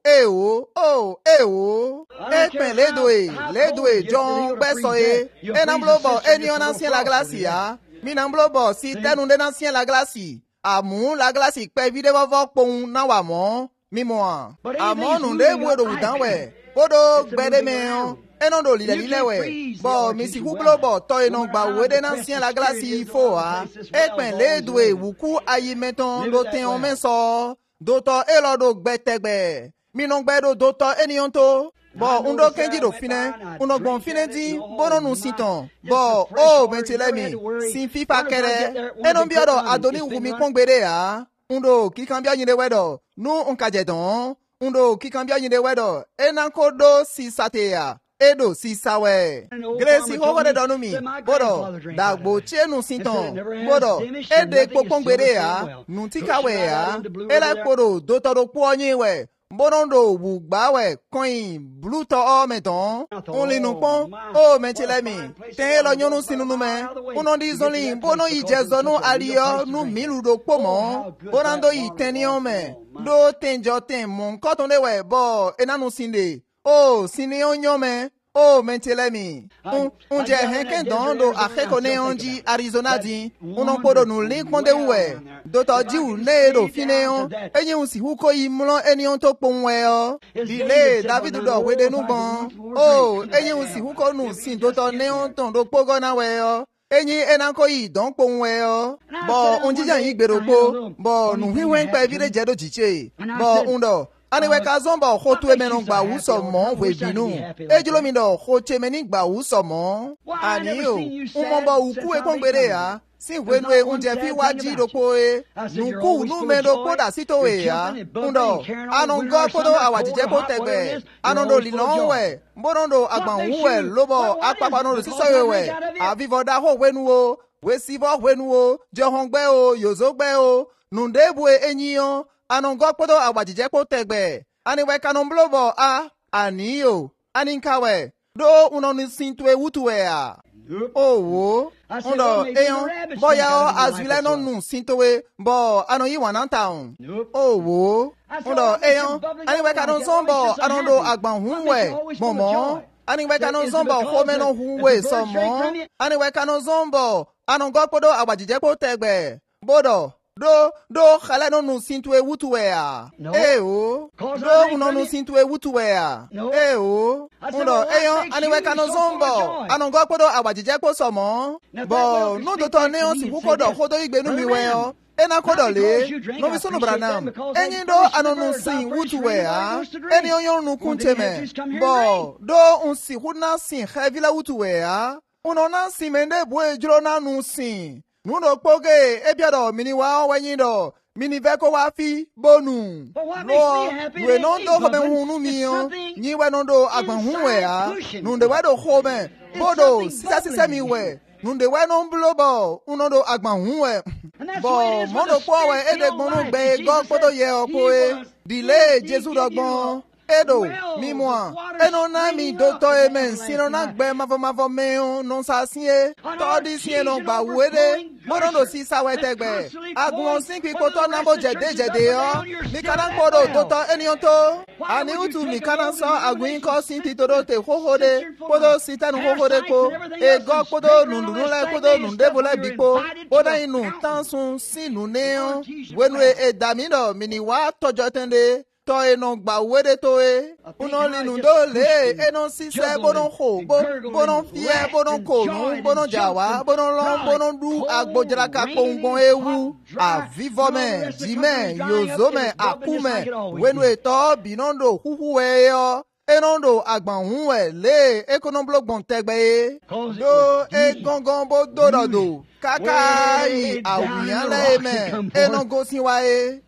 ekpen ledoe John besoe enamblobo enion ancien la glacia minamblobo si tenu denancien la glacia Amu la glasi pe video vo pon na wa mo mimo amo nu de wo do danwe podo gbede me eno do lile we bo mi si hublo bo to eno gba we de ancien la glasi fo a epen le dwe wuku ayi meton do ten o menso do to elo do gbetegbe mi no gbe do to enion to bo undo kenji do fine uno gbon fine di bono nu siton bo o mentelemi sin fifa kere eno bi odo adoni wumi kongbere ya undo kikambia yinde wedo nu unkaje don undo kikambia yinde wedo enankodo si satea edo si sawe gresi hogode donumi bodo dagbo chenu siton bodo ede pokongbere ya nu tikawe ya ela podo do todo poonyewe Bonondo wugbawe coin bluto o meton only no pon o mentelemi ten lo nyonu sinunu me unondi zoli bono ijezonu alio nu miludo pomo bonando itenion me do tenjo ten mon kotonde we bo enanu sinde o sine onyo me Oh, mentelemi. Unje henken dondo akekone onji Arizona di. Unopodo nu link monde uwe. Doto di u nedo fineon. Enye unsi huko imlo enion to ponweo. Dile David do wede nu bon. Oh, enye unsi huko nu sin doto neon ton do pogo na weo. Enyi enanko yi don ponweo. Bo unjijan igberopo. Bo nu hiwen pa evire jedo jiche. Bo undo. Aniwe ka zomba okotu emeno gba wuso mo we binu. Ejulomi do okoche meni gba wuso mo. Ani o, umomba uku e kongbere ya. Si wenwe unje fi waji dopo e. Nuku nume dopo da sito e ya. Undo, anongo podo awajije po tegbe. Anondo lilonwe. Mbonondo agban uwe lobo akpapanodo sisoyewe. Avivo da ho wenuo. Wesivo wenuo. Johongbe o, yozogbe o. Nundebwe enyion. Anongo podo awajije po tegbe. Aniwe kanomblobo a. Aniyo. Aninkawe. Do unoni sintwe wutuwe a. Oh, undo eyon boya o azwile no nu sintowe bo anoyi wanantaun. Oh, undo eyon aniwe kanon sombo anondo agban hunwe momo. Aniwe kanon sombo home no hunwe somo. Aniwe kanon sombo anongo podo awajije po tegbe. Bodo do khale no nu sintwe wutuwe a. Do uno nu sintwe wutuwe a. Undo eyon aniwe kanon sombo anongo podo awajije po somo. Bo no do to neon si huko hodo igbenu miwe o. Ena kodo le no mi sunu branam. Enyi do anonu sin wutuwe a. Eni onyon nu kunteme. Bo do unsi huna sin hevila wutuwe a. Uno na sin mende bwe juro na nu sin. Nuno poge ebiado miniwa wenyindo mini veko wafi bonu lo we nondo hobe hunu miyo nyi we nondo agban hunwe a nunde wedo hobe bodo sisa miwe nunde we non blobo unondo agban hunwe bo mondo powe edegbonu gbe go podo ye opoe dile Jesu dogbon edo mimwa eno na mi doto emen sino na gbe mavo meon non sa sie todi sie no gba wede mono si sawe tegbe agun sin pi poto na mo jede o mi kana kodo doto enion to ani utu mi kana so agun ko sin ti todo te hohode podo sitanu hohode ko e go podo nundunu le podo nundebo le bipo poda inu tansun sinu neon wenu e damido mini wa tojo tende to eno gba wede to e uno linundo le eno sise bonon ho bonon fie bonon konu bonon jawa bonon lon bonon du agbojara ka pongbon ewu avivome jime yozome akume wenu eto binondo huhu eyo enondo agban hunwe le ekonomblogbon tegbe do e gongon bo dododo kakai awiyan le me enongo sinwa e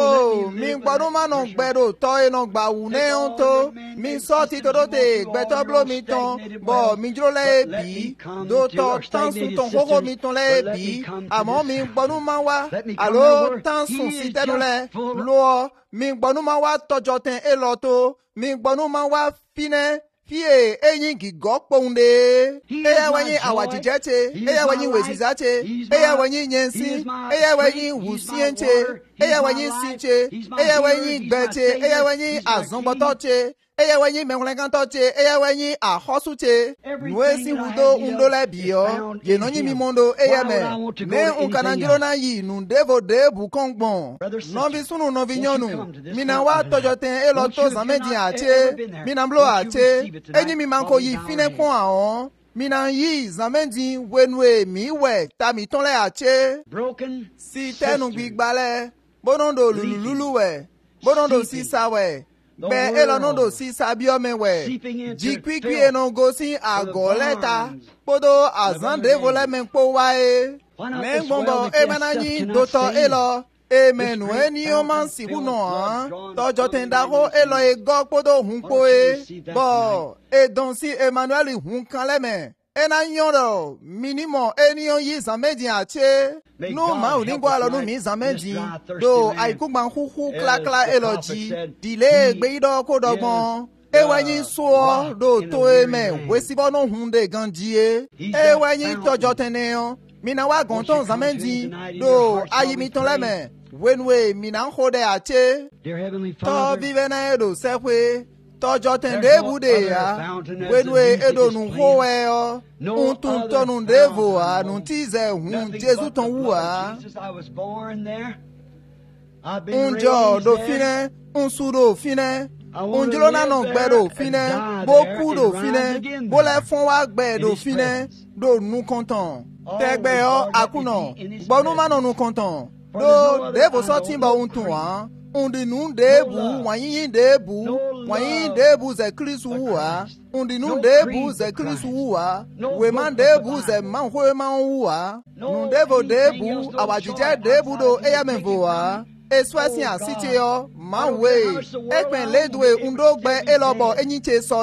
mi gbodun ma no gbedo to eno gba wu ne onto mi so ti todo te gbeto blo mi ton bo mi juro le bi do to tansun ton gogo mi ton le bi amo mi gbodun ma wa alo tansun si tenu le lo mi gbonu ma wa tojo ten eloto mi gbonu ma wa fine fie eyin gigo ponde eya wenyi awajijete eya wenyi wezizate eya wenyi nyensi eya wenyi wusiente eya wenyi sinche eya wenyi gbete eya wenyi azongbotoche eya wenyi mengulengantoche eya wenyi ahosute nwesi hudo undole biyo yenonyi mimondo eya me unkananjiro na yi nundevo debu kongbon novi sunu novi nyonu mina wa tojoten eloto zamedi ache mina mblo ache enyi mi manko yi fine pon aon mina yi zamedi wenwe miwe tami tonle ache si tenu gbigbale bonondo lululuwe bonondo sisawe be elonondo sisa biomewe jikwikwi enongo si agoleta podo azande vole menpo wae mengbombo emananyi doto elo emenu eni o man si huno tojo tendaro elo ego podo hunpo e bo edon si Emmanuel hun kan leme ena nyoro minimo eni o yi zamedi ache no ma o nigbo alo nu mi zamedi do aikugban huhu klakla eloji dile gbe ido ko dogbon ewenyi so do to eme wesibo no hunde ganjie ewenyi tojo teneo mina wa gonton zamedi do ayimi ton leme wenwe mina hode ache to vive na edo sekwe tojo tende bude ya wenwe edo nu hoe o untun tonu devo a nu tize hun Jesu ton wa unjo do fine unsu do fine unjolo na no gbe do fine boku do fine bole fon wa gbe do fine do nu content tegbe o akuno gbonu ma no nu content do devo so timba untun wa undi nu debu wanyin debu ze Kristu wa undi nu debu ze Kristu wa we man debu ze man ho man wa nu debu awajije debu do eyamenvo wa eswasi asiti yo manwe ekpen ledwe undogbe elobo enyiche so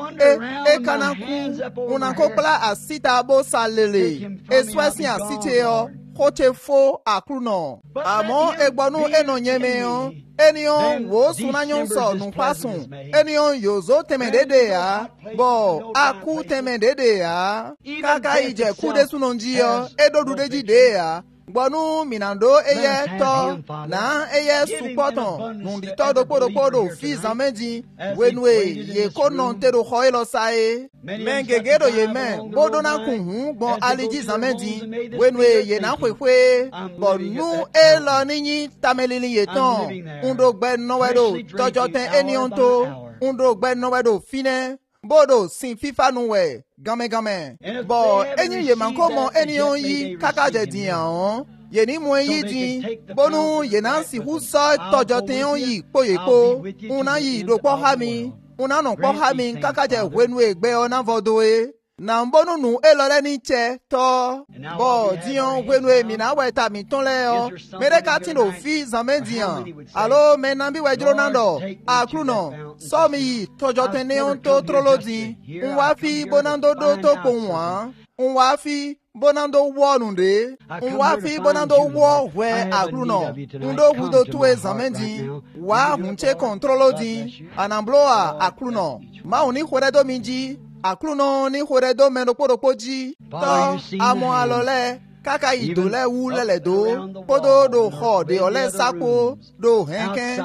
kanaku unakopla asita bo salele eswasi asiti yo koche fo akruno amo egbonu enonyeme yo enion wo sunanyon so nu pasun enion yozo temedede ya bo aku temedede ya kaka ije kude sunonji yo edodudeji de ya gbonu minando eye to na eye supoton nundi todo podo fi zameji wenwe ye konon te do khoilo sae mengegedo ye men bodo na kunhu bon aliji zameji wenwe ye na kwekwe bonu elo ninyi tamelili ye ton undo gbe nowedo tojo ten enionto undo gbe nowedo fine bodo sin fifa nuwe game bo enyi ye mankomo enion yi kaka je dian ye ni mo yi din bonu ye na si hu so tojo ten on yi poyepo una yi do po ha mi una no po ha mi kaka je wenu egbe ona vodoe na mbonu nu elore ni che to bo dion wenu emi na weta mi ton le o mere ka tin do fi zamendian alo me na bi wejro nando akruno so mi tojo ten ne on to trolodi nwa fi bonando do to ponwa nwa fi bonando wo nunde nwa fi bonando wo we akruno ndo hudo tuwe zamendi wa hunche controlodi anambloa akruno ma oni horedo minji akruno ni horedo menoporopoji to amo alole kaka idole wu lele do podo do ho de ole sapo do henken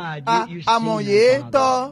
amoye to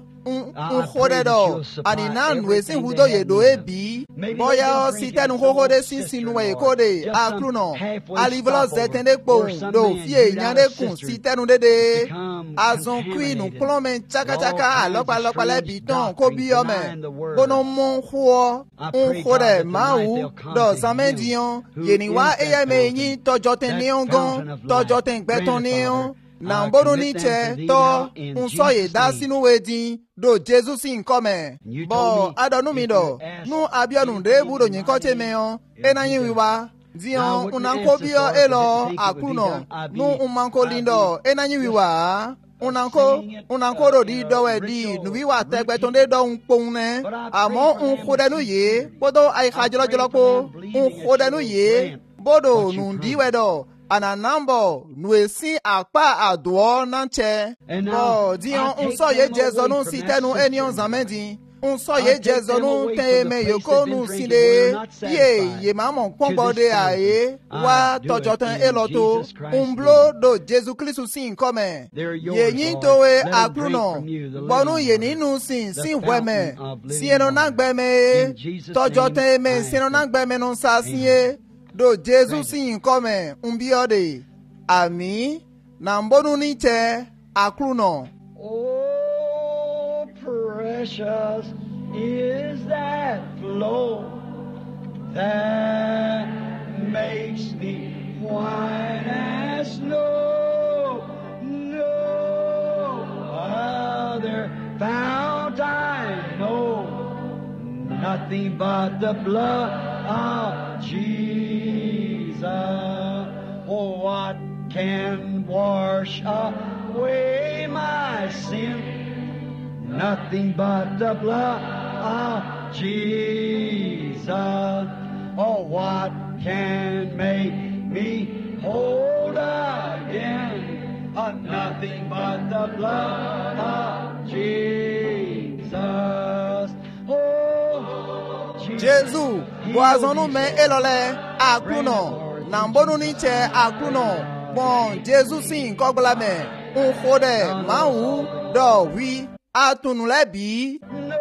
horedo ani nan we sin hudo ye do ebi boya si tenu ho de sin we kode akruno alivlo zetende po do fie nyande kun si tenu dede azon queen plommen chaka alopa le biton ko bi ome bono mon ho hore mau do zamendion yeni wa eyeme yin tojo ten neongon tojo ten gbeton neon na mbonu ni che to unsoye da sinu wedin do Jesus in come bo adonu mi do nu abionu de budo yin ko teme on enayin wiwa dion unanko bio elo akuno nu umanko lindo enayin wiwa unanko ro di do we di nu wiwa tegbe ton de do unpon ne amo un khodenu ye bodo ai khajolo po un khodenu ye bodo nu di we do ananambo nuesi akpa aduo nanche bo dion unso ye jezonu sitenu enion zamedi unso ye jezonu teme yokonu sinde ye mamo pongbode aye wa tojotan eloto umblo do Jesus Christ sin come ye yin towe akruno bonu ye ninu sin weme sieno nagbeme tojotan me sieno nagbeme non sasie do Jesus sin come umbiode ami na mbonu ni che akruno.
Oh, precious is that flow that makes me white as snow. No other fount I know, nothing but the blood of Jesus. Oh, what can wash away my sin? Nothing but the blood of Jesus. Oh, what can make me whole again? Nothing but the blood of Jesus. Oh,
Jesus, boazonu me elole akruno, nambonu ni che akruno. Bon, Jesus sin koglame, un khode maou do wi atunu lebi.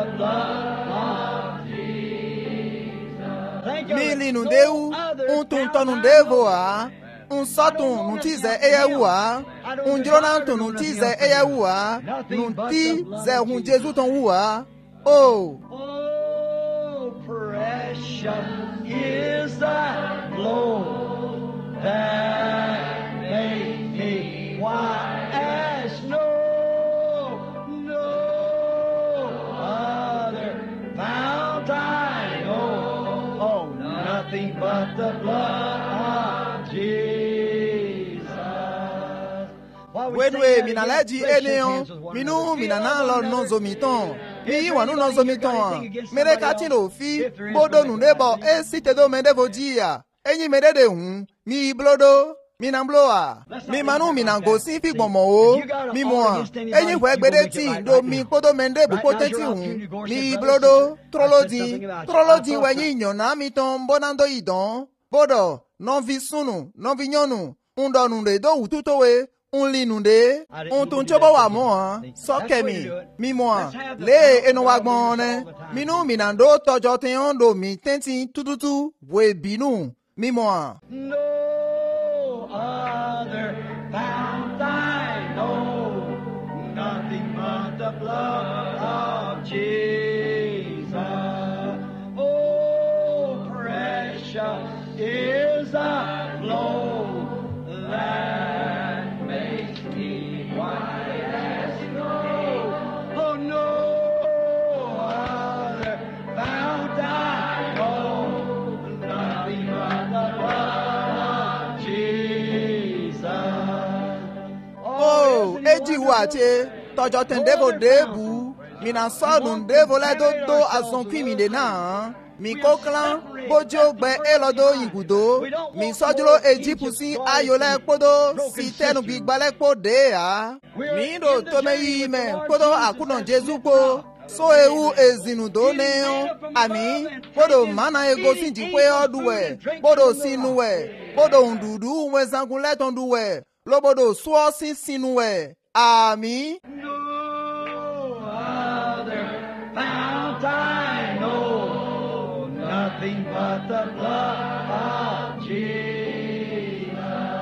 blood of Jesus. Think of
Mi li
it.
nu
No
deu,
other
ton nu
fountain
devo
I know.
sotun nu tize eyewa, Jonathan nu tize eyewa, nu tize hun Jesu ton wa. Oh,
Oh, precious is the blood that made me white as snow. No other fount I know. Oh, nothing but the blood of Jesus. While we sing
wedwe
that
mina
again,
leji
let's shake
eneo,
hands with one
minu
another.
mina
Feel
na
one
lo
another.
non zomiton. Mi
If
wanu non
anybody here got
zomiton.
anything against
Mere
somebody
kati
else,
lo fi,
if there is,
bodo
we'll
nu
make it
debo
right.
e site do me devo jia. Enyi me dede hun, mi blodo. Mina bloa, mi manu mina gosi fi gbomo o, mi moa, enyi hwe gbede ti do mi kodo mende bu kote ti hun, mi blodo, trolodi wenyi nyona mi ton bonando idon, bodo, non vi sunu, non vi nyonu, undo nunde do ututowe, unli nunde, tun chobo wa moa, soke mi moa, le eno wagbone, minu minando tojo te ondo mi tenti tututu, we binu, mi moa.
No other fount I know, nothing but the blood of Jesus. Oh, precious is the blood that makes me white as snow. Oh, no other fount I know, nothing but the blood of Jesus.
Oh, eji wache, tojo ten devo debu, mina sodun devo le do azon mi de na, mi koklan, bojo gbe elodo yigudo, mi sojolo eji pusi ayole kodo, si tenu bigbale kode ya, mi do tome ime, kodo akuno Jesu po, so ewu ezinu do neo, ami, bodo mana ego sinji kwe oduwe, bodo sinuwe, bodo undudu we zangun leton duwe, lobodo suo sinuwe, ami.
No other fount I know, nothing but the blood of Jesus.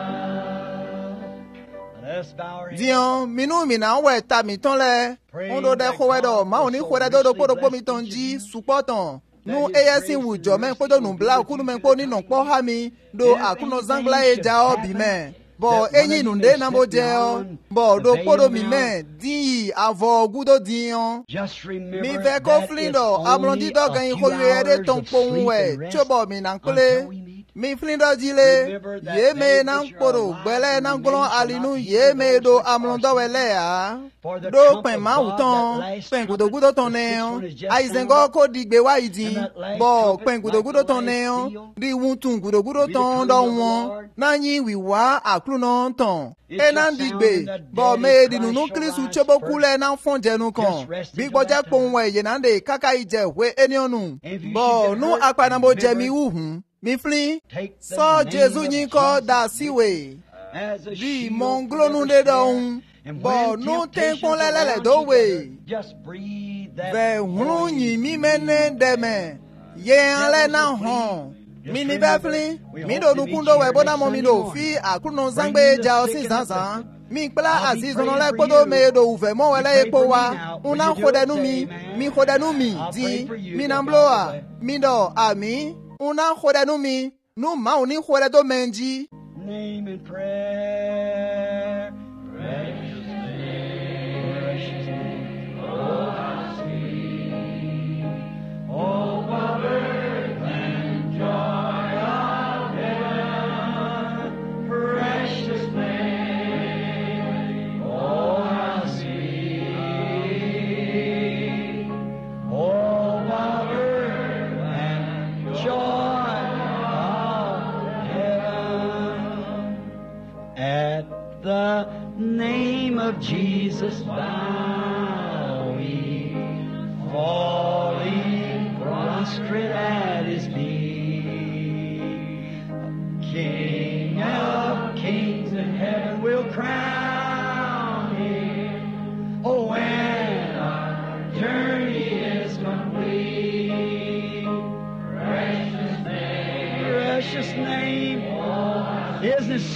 Let's bow our heads.
Dion, minu mina we ta mi ton le. Ondo de khowedo, ma oni khowedo do podo mi ton ji supoton. Nu eyesin wujo men podo nu bla okunu men po ni no po ha mi do akuno zangla eja obi men. Bo enyi nu de na mo je o. Bo do podo mi men di avo gudo dion.
Just remember
Mi ve ko
that
flindo
it's
amlon
only
di do
a
gan
few
ko yede
hours
ton
of
po
sleep
we.
and rest
Chobo mi nan
until
kle.
we meet.
Mi flindo jile.
Remember that
Ye
day
me
that
nan
you're
poro
alive
gbele
and
nan
the
glon
name shall
alinu
not
ye
hear
me
those
do
that
amlon
are
do
asleep.
wele a.
For the
Do
trump
pen
of
ma
God,
uton,
that last
pen
trumpet,
gudo ton
the sixth
neon,
one is just
aizen
sounded.
go ko digbe wa idi,
And that last
bo
trumpet,
pen gudo
like
gudo
the
ton
last
neon,
seal,
di wuntun gudo gudo
be the
ton
coming
do
of the
won,
Lord.
nanyi wi wa aklu non ton.
It
Enan
shall sound in
digbe,
the
bo
dead
me
as
di
Christ
nunu
shall
krisu
rise
chobo
first.
kule nan fon jenu kon.
Just rest
Big
until
boje
that
pon
time.
we yenande kaka ije we enionu.
If you
Bo
should get
nu
hurt,
akwana bo je mi
remember,
uhun, mi flin.
take the
So
name
Jesu
of
yin ko da
Jesus
siwe.
as a
Di
shield
monglo
from
nu
every
de
snare.
don.
And
Bo
when
nu ten
temptations
kon lelele
around
do
you
we.
gather, just breathe that
Ve hunun
voice.
yin mi mene deme. Ye anle na hon. Mi ni beflin. Mi do nukundo we bona mo mi do fi akuno zangbe ja o sin sansan. Mi kpla aziz no le kodo me do uve mo wele epo wa. Una khodenu mi khodenu mi di. Mi nambloa. Mi do ami. Una khodenu mi. Nu ma uni khodedo menji.
Name in prayer. Precious name. Precious name. Oh, how sweet. Oh, what earth and joy of heaven. Precious name. Oh, how sweet. Oh, what earth and joy of heaven. At the name of Jesus bowing, falling prostrate at his feet. King of kings in heaven will crown him. Oh, when our journey is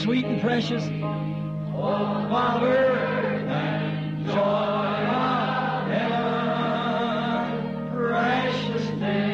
sweet and precious? Oh, power and joy of heaven. Precious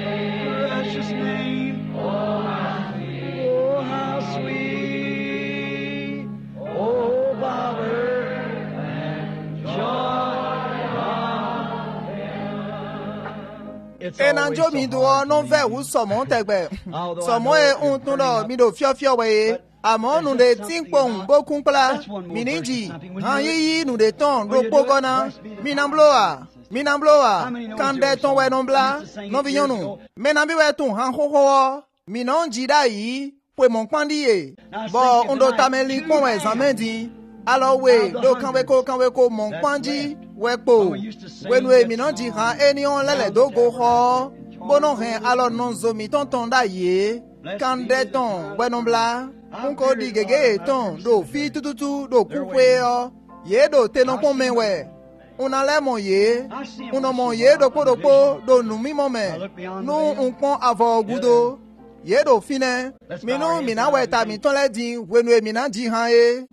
name. Oh, how sweet. Oh, power and joy of heaven. It's always so hard
non fait ou somo tegbe. Somo e untundo mi do fio we. Amo nous de tinkpong beaucoup pla miniji yi nous de ton do pogona minambloa quand de ton we non bla non vion nous menambi we ton han ho minonji dai pwe mon kwandie bo ondo tameli pon we zamendi alors we do kan we ko mon kwandi we po we nous minonji han enion lele do go ho bonon hen alors non zo mi tonton dai quand de ton we non bla unko di gege ton do fi tututu do kupe o ye do tenon pon menwe una le mon ye uno mon ye do podopo do nu mi mo me nu unpon avo gudo ye do fine minu mina weta mi ton le din wenu e mina di han e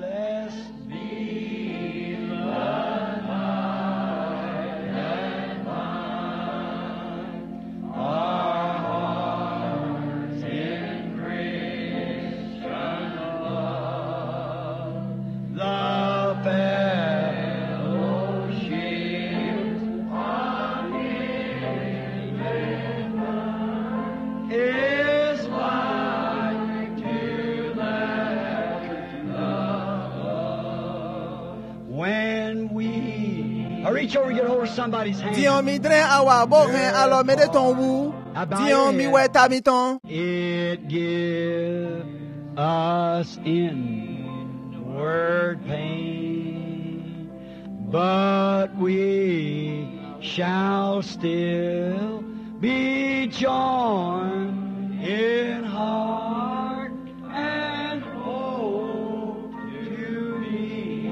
reach over and get hold of somebody's hand.
Dion mi dre awa bohen alo me de ton wu. Dion mi weta mi ton.
It give us inward pain, but we shall still be joined in heart and hope to meet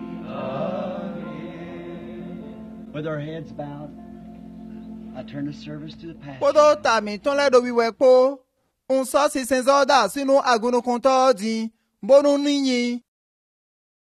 again. With our heads bowed, I turn the service to the pastor.
Podo tami ton le do wiwe po. On sa si senzoda sinu agunu konto di. Bonu ninyi.